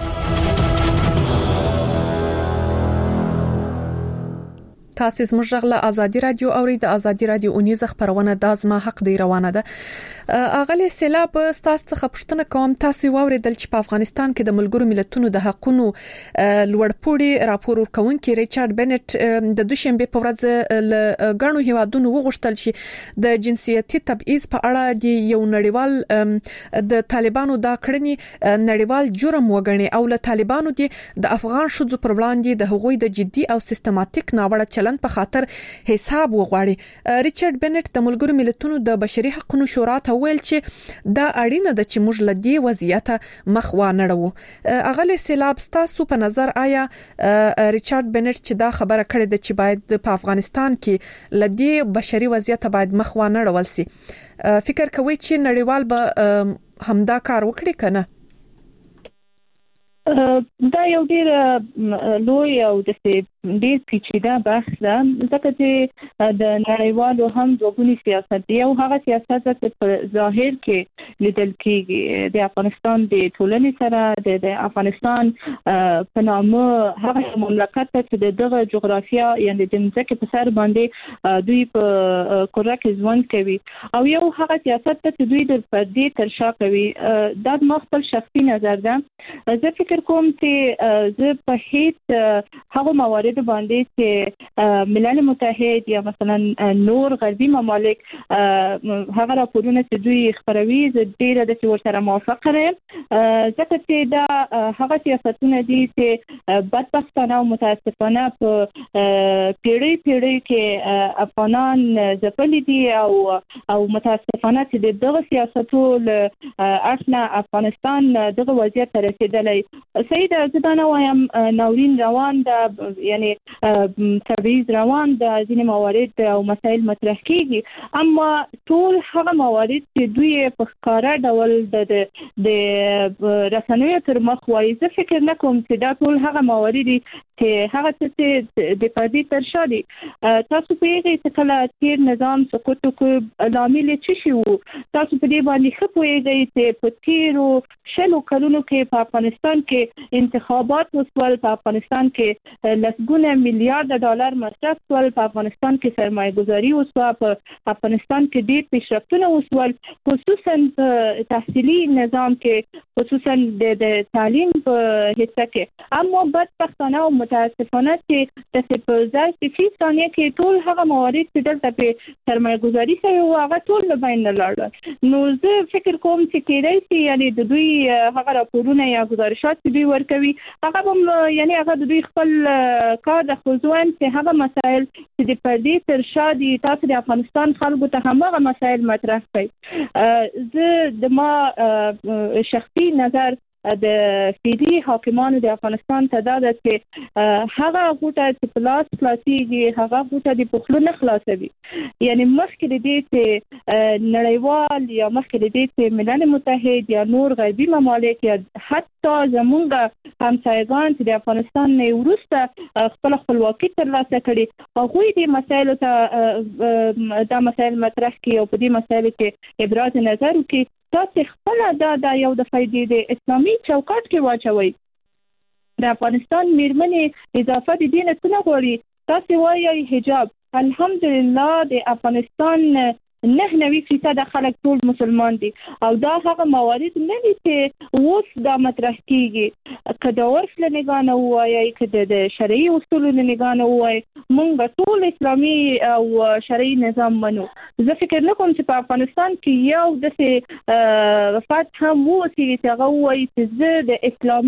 تاسو زموږ غږ له ازادي رادیو اوري. د ازادي رادیو اونیزه خبرونه د ازما حق دی روانه ده. اغلی سیلاب تاسو څخه پوښتنه کوم، تاسو واوریدل چې په افغانستان کې د ملګرو ملتونو د حقوقو لوړپوړي راپور ورکونکي ریچارډ بنټ د دوشنبه په ورځ له غاڼو هیوادونو وغوښتل چې د جنسیتي تبعیض په اړه د یو نړیوال د طالبانو دا کړنی نړیوال جرم وګڼي او له طالبانو د افغان شوزو پر وړاندې د حقوقي د جدي او سیستماتیک ناوړه چلند په خاطر حساب وغواړي. ریچارډ بنټ د ملګرو ملتونو د بشري حقوقو شورا ته ویل چې دا اړینه ده چې موږ له دې وضعیت مخ وانړو. اغلی سیلاب تاسو په نظر آیا ریچارډ بنټ چې دا خبره کړې ده چې باید په افغانستان کې له دې بشري وضعیت باید مخ وانړول سي، فکر کوي چې نړیوال به همدا کار وکړي کنه؟ دا یو ډیر لوی او د ډیر پیچیده بحث ده، ځکه چې د نړیوالو هم دوګونی سیاست دی او هغه سیاست چې په ظاهر کې لیدل کېږي د افغانستان د ټولنې سره د افغانستان په نامه هغه مملکت چې دغه جغرافیا یعنی د ځمکې په سر باندې دوی په کورا کې ژوند کوي او یو هغه سیاست چې دوی د پردي تر شا کوي. دا د خپل شخصي نظر ده. زه فکر کوم چې زه په هیڅ هغه موارد باندې چې ملل متحد یا مثلا نور غربي ممالک هغه راپورونه چې دوی خبروي زه ډیره د ورسره موافقه یم، ځکه چې دا هغه سیاستونه دي چې بدبختانه او متاسفانه په پیړۍ کې افغانان ځپلي دي او متاسفانه چې دغه سیاستونه اصلا افغانستان دغه وضعیت ته رسیدلی. سید زدانه وایم ناورین روان ده، یعنی تبعیض روان ده، ځینې موارد او مسائل مطرح کیږي، اما ټول هغه موارد چې دوی په ښکارا ډول د رسنیو تر مخ وایي، زه فکر نه کوم چې دا ټول هغه موارد دي چې هغه څه د پردي تر شا دي. تاسو په یوه چې کله تیر نظام سقوط وکړ لامل څه شي وو؟ تاسو په دې باندې ښه پوهیږئ چې په تیرو شلو کلونو کې په افغانستان کې انتخابات وسول، په افغانستان کې لسګونه میلیارډ ډالر مصرف شول، په افغانستان کې سرمایه گذاري وسوه، په افغانستان کې ډېر پیشرفتونه وسول، خصوصا په تحصیلي نظام کې، خصوصا د تعلیم په حصہ کې. اما بدبختانه او متاسفانه چې د په فی ثانیه کې ټول هغه موارد چې دلته په سرمایه گذاري شوی او هغه ټول له بین لاړل. نو زه فکر کوم چې کېدای شي یعنی د دوی هغه راپورونه یا گزارشات چې دوی ورکوي هغه هم یعنی هغه د دوی خپل کار د خصوصاً چې هغه مسائل چې د پردي تر شا دي تاسو د افغانستان خلکو ته هم هغه مسائل مطرح کړئ. زه د ما شخصي نظر د فیدی حاکمانو د افغانستان تعداد چې هغه غوټه چې پلاس خلاصيږي هغه غوټه د پخلو نه خلاصوي. یعنی مخکې د دې چې نړیوال یا مخکې د دې چې ملل متحد یا نور غربي ممالک یا حتی زمونږ همسایگان چې د افغانستان نه وروسته خپل خپلواکي ترلاسه کړي هغوی د مسایلو ته دا مسایل مطرح کړي او په دې مسایلو کې ابراز نظر وکړي. تاسو خپل دا یو د فائدې د اسلامي چوکاټ کې واچوي. د افغانستان میرمنې اضافه د دین څخه غواړي. تاسو وایي حجاب، الحمدلله د افغانستان 99% خلک ټول مسلمان دي او دا هغه موارد نه دي چې اوس دا مطرح کیږي. که د عرف له نگاه نه وایي، که د شرعي اصول له نگاه نه وایي، موږ ټول اسلامي او شرعي نظام منو. زه فکر نه کوم چې په افغانستان کې یو د وفات هم وسی چې هغه وایي چې زه د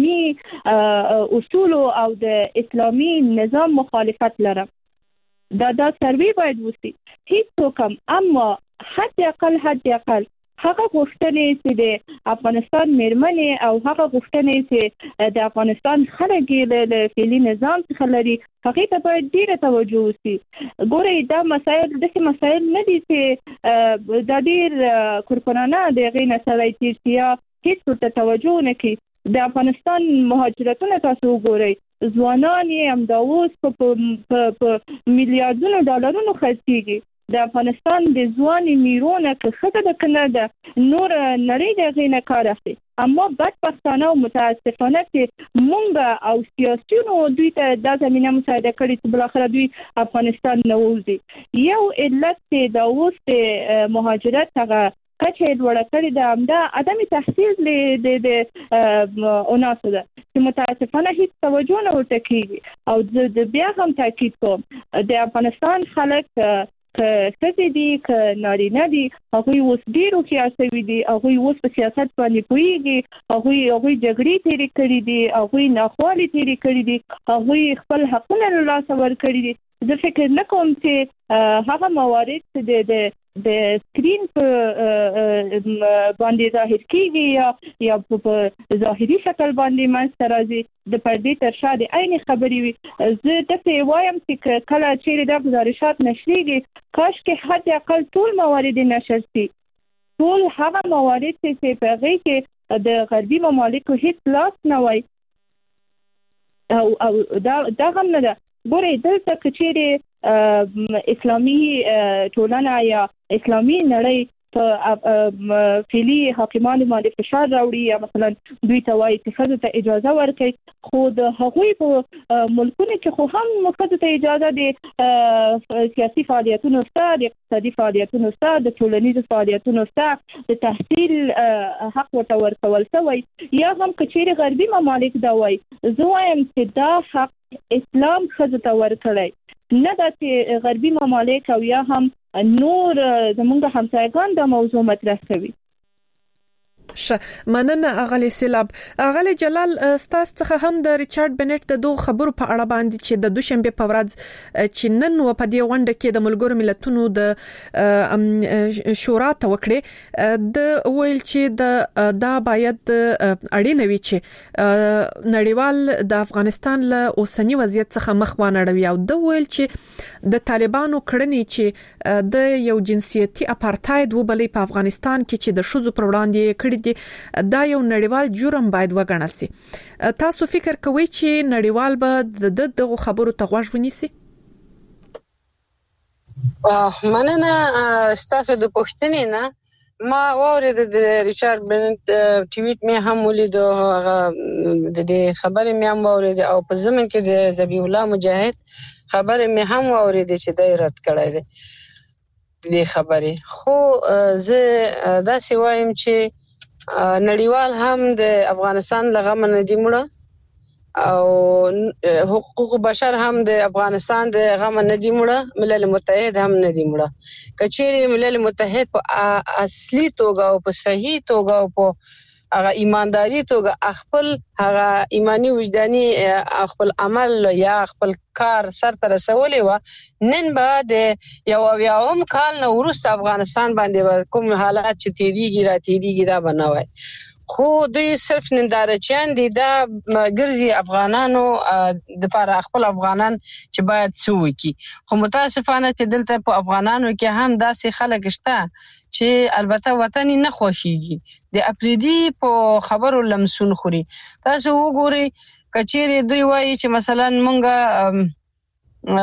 اسلامي اصول او د اسلامي نظام مخالفت لرم. دا سروي باید وسی هیڅ وکم، اما حد اقل هغه غوښتنې چې د افغانستان میرمنې او هغه غوښتنې چې د افغانستان خلک له فعلي نظام څخه لري هغه ته باید ډیره توجه وشي. ګورئ دا مسایل داسې مسایل نه دي چې د ډیر کورپورانه د غي نسلای تیرتیا هیڅ ورته توجه نه کوي. د افغانستان مهاجرتونه تاسو وګورئ ځوانان یې همداوس په میلیارډونو ډالرونو خرڅېږي. د افغانستان د ځواني میرونه که خدای د کنه د نور نړۍ د غینه کار اخلي. اما بدبختانه او متاسفانه چې مونږ او سیاسيونو دوی ته د زمينه مساعده کړې چې بل اخر دوی افغانستان نه وځي. یو علت د اوس مهاجرت هغه کچې لوړه کړې ده همدا عدم تحصیل د اوناسو ده چې متاسفانه هیڅ توجه نه ورته کیږي. او د بیا هم تاکید کوم د افغانستان خلک څه دي ک نارینه دي هغه اوس ډیرو کې اسوي دي هغه اوس په سیاست باندې پويږي هغه جګړې تیرې کړې دي هغه ناخوالې تیرې کړې دي هغه خپل حقونه له لاسه ورکړي دي. زه فکر نه کوم چې هغه موارد د سکرین په باندې ظاهر کیږي یا په ظاهري شکل باندې منځته راځي د پردې تر شا د عین خبرې وي. زه دغه وایم چې کله چې د گزارشات نشریږي کاش کې حد اقل ټول موارد نشر شي. ټول هغه موارد چې په هغه کې د غربي ممالکو هیڅ لاس نه وای او دا هم نه ده. ګورئ دلته کچېره اسلامي ټولنه یا اسلامي نړۍ په فعلي حاکمانو باندې فشار راوړي یا مثلا دوی ته وایي چې خځو ته اجازه ورکړي خو د هغوی په ملکونو کې خو هم خځو ته اجازه د سیاسي فعالیتونو سره د اقتصادي فعالیتونو سره د ټولنیزو فعالیتونو سره د تحصیل حق ورته ورکول شوی یا هم کچېره غربي ممالک دا وایي. زه وایم چې دا حق اسلام خځو ته ورکړی نه دا چې غربي ممالک او یا هم نور زمونږ همسایگان د موضوع مطرح کوي. مننه اغلی سیلاب. اغلی جلال ستاسو څخه هم د ریچارډ بنټ د دوه خبرو په اړه باندې چې د دوشنبه په ورځ چې نن و په دې غونډه کې د ملګرو ملتونو د شورا ته وکړي د ویل چې دا باید اړینه وي چې نړیوال د افغانستان له اوسنی وضعیت څخه مخ وانړوي او د ویل چې د طالبانو کړنې چې د یو جنسیتي اپارټاید وبلې په افغانستان کې چې د شذو پر وړاندې کړي دا یو نړیوال جرم باید وګڼل شي. تاسو فکر کوئ چې نړیوال به دغه خبرو ته غوږ ونیسي؟ مننه تاسو د پوښتنې نه ما اورید د ریچارډ بنټ ټویټ مې هم ولید هغه د دې خبرې مې هم اورید او په زمن کې د ذبیح الله مجاهد خبرې مې هم اورید چې دای رد کړی دی دې خبرې. خو زه دا سی وایم چې نړیوال هم د افغانستان لغه نه دی مړه او حقوق بشر هم د افغانستان د غم نه دی مړه ملل متحد هم نه دی مړه. کچېری ملل متحد په اصلي توګه او په صحیح توګه او په هغه ایمانداري توګه خپل هغه ایمانی وجداني خپل عمل یا خپل کار سر ته رسولې و نن به د یو اویاوم کال نو وروسته افغانستان باندې کوم حالات چې تیریږي دا بنوي. خو دوی صرف نندارچیان دي دا ګرځي افغانانو د لپاره خپل افغانان چې باید سوي کی. خو متاسفانه چې دلته په افغانانو کې هم داسې خلک شته چې البته وطن نه خوښيږي د اپریدي په خبرو لمسون خوري. تاسو وګورئ کچېری دوی وایي چې مثلا مونږه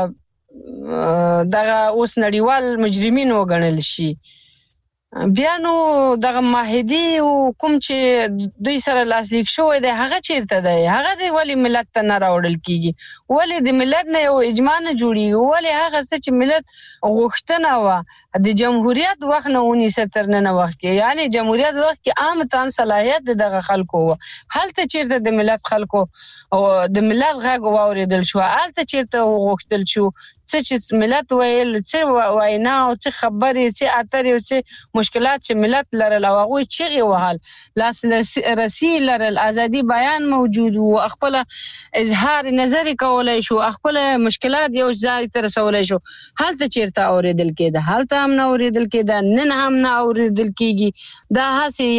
دغه اوس نړیوال مجرمین وګڼل شي بیا نو دغه ماهدی او کوم چې دوی سره لاسلیک شوی دی هغه چیرته دی هغه دی ولی ملت ته نه راوړل کیږي ولی د ملت نه یو اجماع نه جوړیږي ولی هغه څه چې ملت غوښتنه و د جمهوریت وخت نه 1993 وخت کې یعنی جمهوریت وخت کې عام تان صلاحیت دغه خلکو هلته چیرته د ملت خلکو او د ملت غږ واوریدل شو هلته چیرته غوښتل شو چې ملت ویل چې وینا او چې خبرې چې اترې او چې مشکلات چې ملت لرل او هغه چیغي وهال لاس رسی لرل ازادي بیان موجود او خپل اظهار نظر کولای شو خپل مشکلات یو ځای تر رسولای شو حالت چیرته اوریدل کېده حالت هم نه اوریدل کېده نن هم نه اوریدل کېږي دا هسه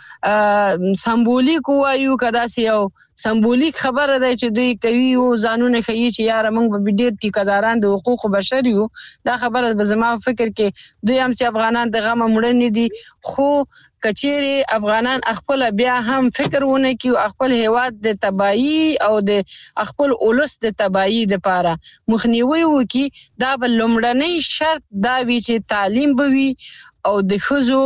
یو سمبولیک وایو کدا سه یو سمبولیک خبره ده چې دوی کوي او ځانونه کوي چې یاره موږ به ډېر ټیکداران د حقوق بشر یو دا خبره به زما فکر کې دوی هم چې افغانان د غم مړنی دي خو کچيري افغانان خپل بیا هم فکر ونه کوي خپل هیواد د تباہي او د خپل اولس د تباہي لپاره مخنیوي وکي دا بل لومړنی شرط دا وی چې تعلیم بوي او د خزو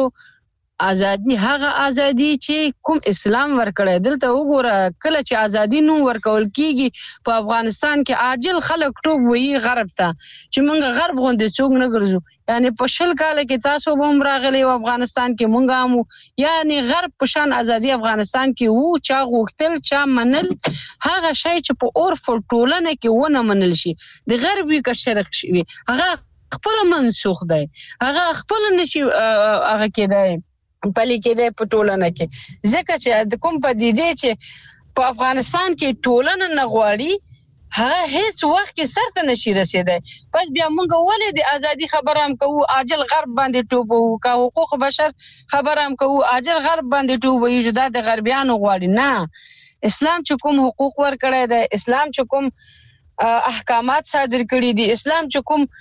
ازادي هغه ازادي چې کوم اسلام ورکړی دلته وګوره کله چې ازادي نو ورکول کیږي په افغانستان کې عاجل خلک ټوب وی غرب ته چې مونږ غرب غوندې څوک نه ګرځو یعنی په شل کال کې تاسو هم راغلي او افغانستان کې مونږ هم یعنی غرب په شان ازادي افغانستان کې وو چا غوښتل چا منل هغه شی چې په اور فټولنه کې ونه منل شي د غربي کا شرق شي هغه خپل منسوخ دی هغه خپل نشي هغه کې دی پلي کې په ټولنه کې ځکه چې د کوم پدیدې چې په افغانستان کې ټولنه نه غواړي هغه هیڅ وخت کې سرته نشي رسیدای پس بیا موږ ولې د ازادي خبره هم کوو عاجل غرب باندې ټوبو کا حقوق بشر خبره هم کوو عاجل غرب باندې ټوبو یو د غربیانو غواړي نه اسلام چې کوم حقوق ورکړی دی اسلام چې کوم احکامات صادر کړي دي اسلام چې کوم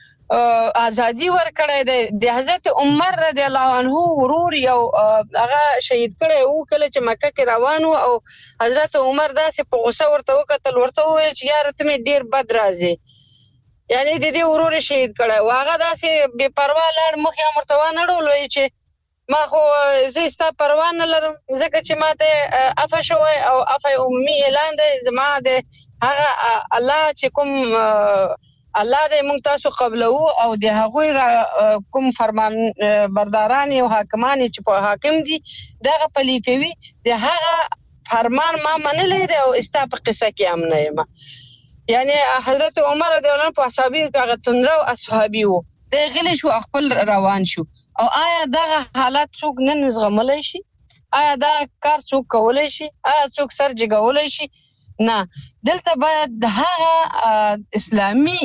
ازادي ورکړی دی د حضرت عمر رضی الله عنه ورور یو هغه شهید کړي او کله چې مکه کې روانو او حضرت عمر داسې په غوسه ورته وکتل ورته وویل چې یار ته مې ډیر بد راځي یعنی د دې ورور شهید کړي واغه داسې بے پروا لړ مخ یې مرتوه نړول چې ما خو زه ستا پروا نه لرم ځکه چې ماته عفو شوی او عفو عمومي اعلان دی زما د هغه الله چې کوم الله دې موږ تاسو قبلو او د هغوی کوم فرمان برداران او حاکمان چې په حاکم دي دغه پلي کوي د هغه فرمان ما منلې دی او استا په قصه کې هم نه یم یعنی حضرت عمر رضی الله عنه په اصحابي هغه تندرو اصحابي وو د غلی شو خپل روان شو او آیا دغه حالت څوک نه زغملای شي آیا دا کار څوک کولای شي آیا څوک سر جګولای شي نه دلته باید د هغه اسلامي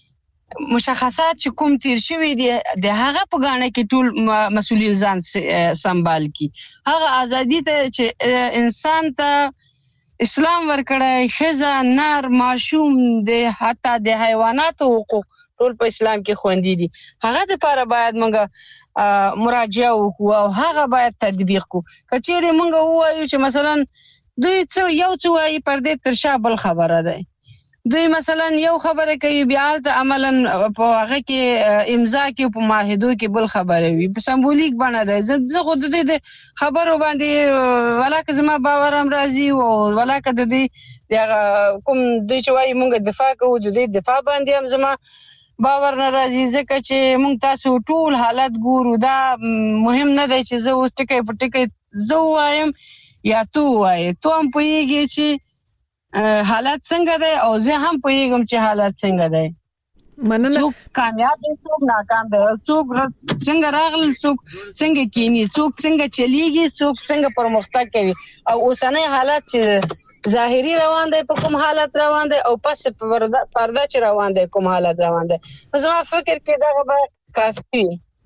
مشخصات چې کوم تیر شوی دی د هغه په غاڼه کې ټول مسؤلیت ځان سنبال کی هغه ازادي ته چې انسان ته اسلام ورکړی خزه نر معصوم د حتی د حیواناتو حقوق ټول په اسلام کې خوندې دي هغه لپاره باید موږ مراجعه وکړو او هغه باید تطبیق کو کچېره موږ وایو چې مثلا دوی یو څه وایي پر دې ترشا بل خبره ده دوی مثلا یو خبره کوي بیا د عملاً په هغه کې امضا کې په معاهدو کې بل خبره وي په سمبولیک باندې ده زه خو د دې خبرو باندې ولاکه زما باور هم راځي او ولاکه د دې کوم دوی چې وایي موږ دفاع کوو د دې دفاع باندې هم زما باور نه راځي ځکه چې موږ تاسو ټول حالت ګورو دا مهم نه دی چې زه اوس ټکی په ټکی زه وایم یا تو وای تو هم پوهیږي چې حالت څنګه دی او زه هم پوهیږم چې حالت څنګه دی مننه څوک کامیاب دي څوک ناکام دي څوک څنګه راغلی څوک څنګه کینی څوک څنګه چلیږي څوک څنګه پرمختګ کوي او اوسنۍ حالت چې ظاهري روان دی په کوم حالت روان دی او پس پرده چې روان دی کوم حالت روان دی زما فکر کې دا به کافي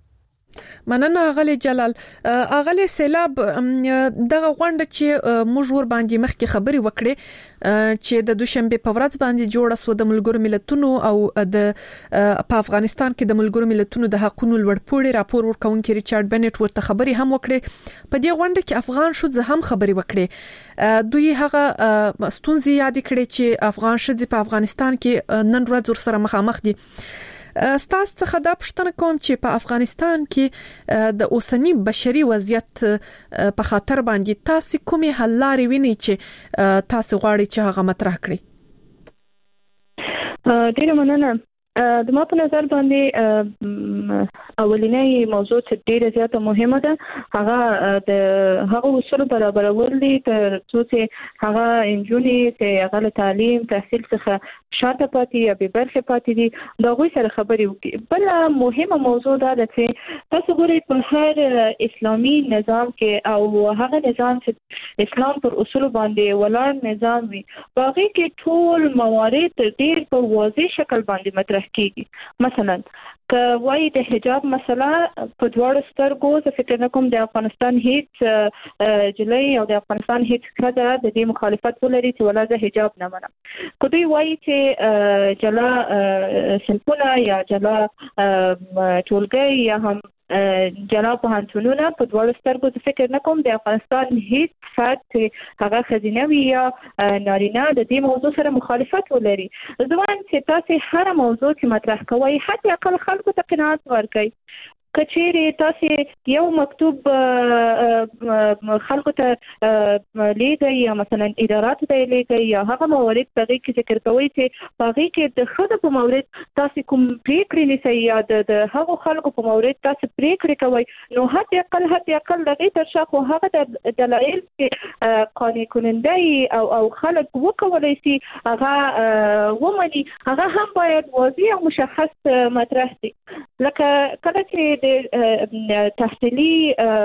مننه اغلی جلال اغلی سیلاب دغه غونډه چې موږ ور باندې مخکې خبري وکړې چې د دوشنبه په ورځ باندې جوړه سو د ملګرو ملتونو او د په افغانستان کې د ملګرو ملتونو د حقوقو لوړپوړي راپور ورکونکي ریچارډ بنټ ورته خبري هم وکړي په دې غونډه کې افغان شوځ هم خبري وکړي دوی هغه ستونزې یاد کړي چې افغان شوځ په افغانستان کې نن ورځ ور سره مخامخ دي ستاسو څخه دا پوښتنه کوم چې په افغانستان کې د اوسنی بشري وضعیت په خاطر باندې تاسو کومه حل لارې وینئ چې تاسو غواړئ چې هغه مطرح کړئ ډیره مننه د ما په نظر باندې اولینی موضوع چې ډیره زیاته مهمه ده هغه د هغه اصول برابرول دي تر څو چې هغه انجونی چې هغه تعلیم تحصیل څخه شاته پاتې یا به برخه پاتې دي دا غوي سره خبري وکړي. بل مهمه موضوع ده چې تاسو ګورئ په هر اسلامي نظام کې او هغه نظام چې اسلام پر اصول باندې ولاړ نظام وي باقي کې ټول موارد ډیر په واضح شکل باندې مطرح کیږي. مثلا که وایي د حجاب مسله په دواړو سترګو زه فکر نه کوم د افغانستان هیڅ جلۍ او د افغانستان هیڅ ښځه د دې مخالفت ولري چې ولا زه حجاب نه منم. که دوی وایي چې جلا صنفونه یا جلا ټولګي یا هم جلا پوهنتونونه په دواړو سترګو زه فکر نه کوم د افغانستان هیڅ فرد چې هغه ښځینه وي یا نارینه د دې موضوع سره مخالفت ولري. زه وایم چې تاسو هر موضوع چې مطرح کوئ حتی اقل خلکو ته قناعت ورکړئ. کچېرې تاسو یو مکتوب خلکو ته لیږئ یا مثلا اداراتو ته لیږئ یا هغه موارد په هغې کې ذکر کوئ چې په هغې کې د ښځو په مورد تاسو کوم پرېکړې نیسئ یا د هغو خلکو په مورد تاسو پرېکړې کوئ نو حتی اقل د هغې تر شا خو هغه د دلایل چې قانع کننده او خلک وکولی شي هغه ومني هغه هم باید واضح او مشخص مطرح شي. لکه کله چې د تحصیلي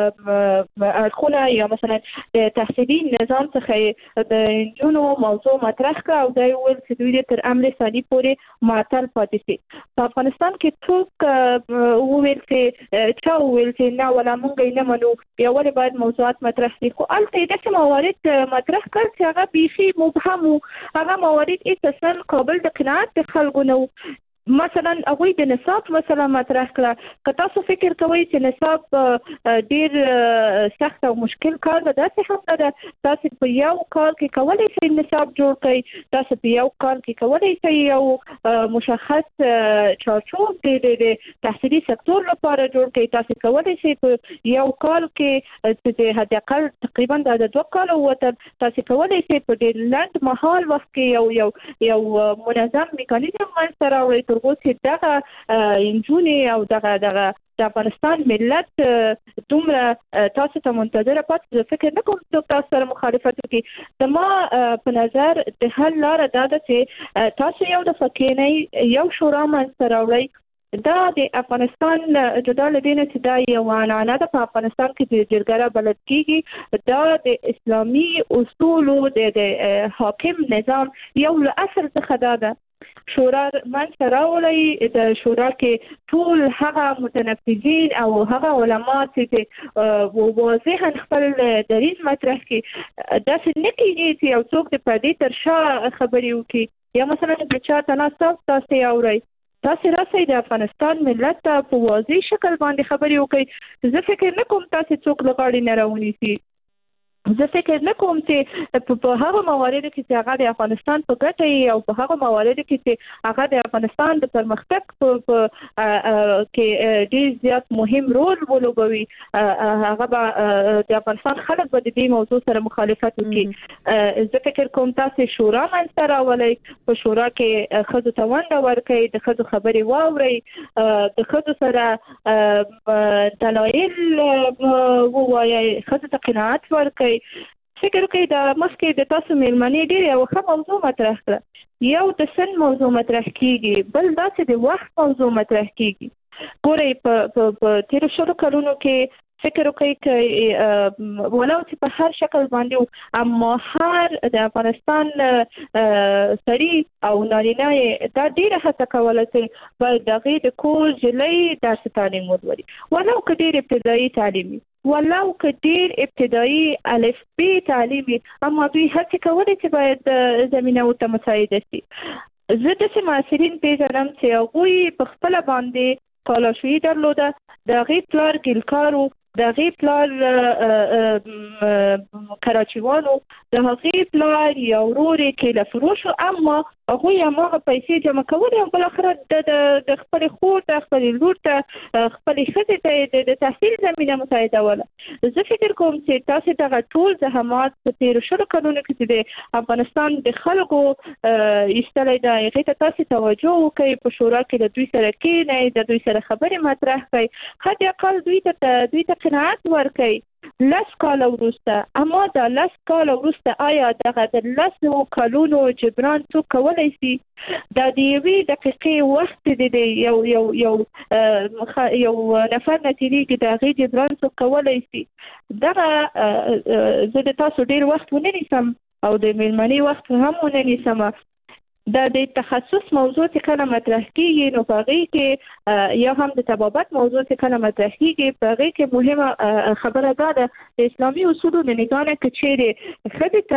اړخونه یا مثلا د تحصیلي نظام څخه د نجونو موضوع مطرح کړه او دا ویل چې دوی تر امر ثاني پورې معطل پاتې شي. په افغانستان کې څوک وویل چې نه ولا مونږ نه منو یا ولې باید موضوعات مطرح شي خو البته داسې موارد مطرح کړ چې هغه بیخي مبهم هغه موارد اساسا قابل د قناعت د خلکو نه. مثلا هغوی د نصاب مثلا مطرح کړه. که تاسو فکر کوئ چې نصاب ډیر سخت او مشکل کار ده داسې هم نه ده. تاسو په یو کال کې کولی شئ نصاب جوړ کړئ. تاسو په یو کال کې کولی شئ یو مشخص چارچوب د تحصیلي سکتور لپاره جوړ کړئ. تاسو کولی شئ په یو کال کې چې حد اقل تقریبا د 2 کالو وتر تاسو کولی شئ په ډیر لنډ مهال وخت کې یو منظم میکانیزم منځته راوړئ چې دغه انجونې او دغه د افغانستان ملت دومره تاسو ته منتظره پاتې. زه فکر نه کوم څوک تاسو سره مخالفت وکړي. زما په نظر د حل لاره دا ده چې تاسو یو دفعه کېنئ یو شورا منځته راوړئ. دا د افغانستان جدا له دې نه چې دا یوه عنعنه ده په افغانستان کې د جرګه بلد کېږي دا د اسلامي اصولو د حاکم نظام یو له اصل څخه دا ده. شورا منځته راوړئ. د شورا کې ټول هغه متنفذین او هغه علما چې واضحا خپل دریځ مطرح کړي. داسې نه کېږي چې یو څوک د پردې تر شا خبرې وکړي یا مثلا د چا ته ناست تاسو اورئ. تاسو راسئ د افغانستان ملت ته په واضح شکل باندې خبرې وکړئ. زه فکر نه کوم تاسو څوک له غاړې نه راونیسي. زه فکر نه کوم چې په هغه مواردو کې چې هغه د افغانستان په ګټه او په هغه مواردو کې چې هغه د افغانستان د پرمختګ په کې ډېر زیات مهم رول ولوبوي هغه به د افغانستان خلک به د دې موضوع سره مخالفت وکړي. زه فکر کوم تاسو شورا منځته راولئ. په شورا کې ښځو ته ونډه ورکړئ. د ښځو خبرې واورئ. د ښځو سره دلایل ووایئ. ښځو ته قناعت ورکړئ. فکر وکړئ د مخکې د تاسو مېلمنې ډېر یو ښه موضوع مطرح کړه. یو د سن موضوع مطرح کیږي بل داسې د وخت موضوع مطرح کیږي. ګورئ په تیرو شلو کلونو کې فکر وکړئ چې ولو چې په هر شکل باندې اما هر د افغانستان سړي او نارینه دا ډېره هڅه کوله چې باید د هغې د کور جلۍ درس تعلیم ولولي ولو که ډېر ابتدایي تعلیم وي ولو که ډېر ابتدایي الف ب تعلیم وي اما دوی هڅې کولې چې باید زمینه ورته مساعده شي. زه داسې محصلین پېژنم چې هغوی په خپله باندې کالاشویي درلوده. د هغې پلار ګیلکار و. د هغې پلار کراچیوان و. د هغې پلار یا ورور یې کیله فروش و. اما هغه یې هغه پیسې جمع کولې او بل اخر د خپل خور ته خپل لور ته خپل خزه ته د تحصیل زمينه مساعده ولا زه فکر کوم چې تاسو ته ټول زحمات په تیر شلو کلونو کې د افغانستان د خلکو ایستلې ده هغه ته تاسو توجه وکړئ په شورا کې د دوی سره کې نه د دوی سره خبرې مطرح کړئ خدای اقل دوی ته قناعت ورکړي لس کال وروسته اما دا لس کال وروسته آیا دغه د لس کلونو جبران څو کولای شي د دې دقیقې وخت د یو نفر نتیجه د غي جبران څو کولای شي دغه زه د تاسو ډیر وخت ونه نیسم او د میلمنې وخت هم ونه نیسم د تخصص موضوع چې کله مطرح کیږي نو په هغه کې یا هم د طبابت موضوع چې کله مطرح کیږي په هغه کې مهمه خبره ده د اسلامي اصولو د نگاه نه کچېره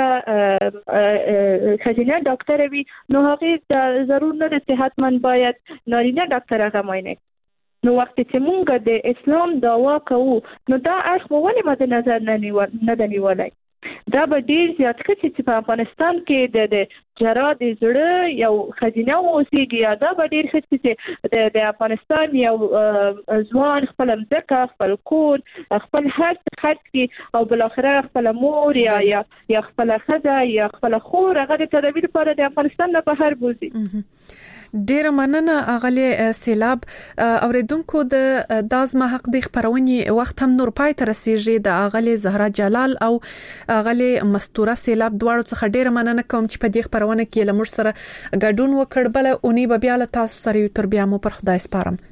خدای خزینه ډاکټر وي نو هغه ضرور نه د صحتمند باید نارینه ډاکټر هغه معاینه نو وخت چې مونږ د اسلام دعوا کوو نو دا اړخ ولې مد نظر نه نیولای دا به ډیر زیات چې په افغانستان کې د جرا د زړه یو خزینه اوسېږي دا به ډیر چې د افغانستان یو ځوان خپل ځکه خپل کور خپل هر څه خرڅ کړي او بل اخر خپل مور یا خپل خزه یا خپل خور هغه د تدبیر لپاره د افغانستان نه بهر بوزي ډیر مننه اغلی سیلاب اوریدونکو د دازما حق د خبرونې وخت هم نور پای تر رسیدي د اغلی زهرا جلال او اغلی مستوره سیلاب دواړو څخه ډیر مننه کوم چې په دې خبرونه کې لمر سره ګډون وکړ بل اونې به بیا له تاسو سره تر بیا مو پر خدای سپارم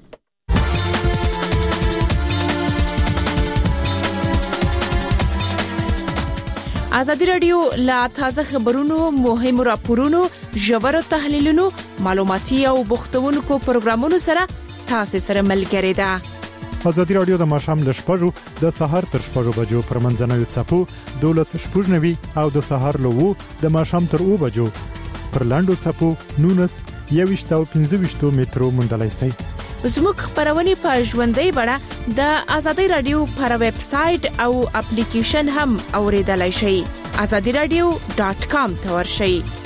ازادي رادیو لا تازه خبرونو مهم راپورونو ژور تحلیلونو معلوماتي او بوختونکو پروګرامونو سره تاسو سره ملګری ده ازادي رادیو د ماشام د شپږو د سحر تر شپږو بجو پر منځنوي چپو 12:09 او د سحر لوو د ماشام تر 2 بجو پر لاندو چپو 19 او 15 مترو مندلای سي زموږ خبرونه په ژوندۍ بڼه د ازادي رادیو پر ویب سټ او اپلیکیشن هم اوریدلای شئ azadiradio.com ته ورشئ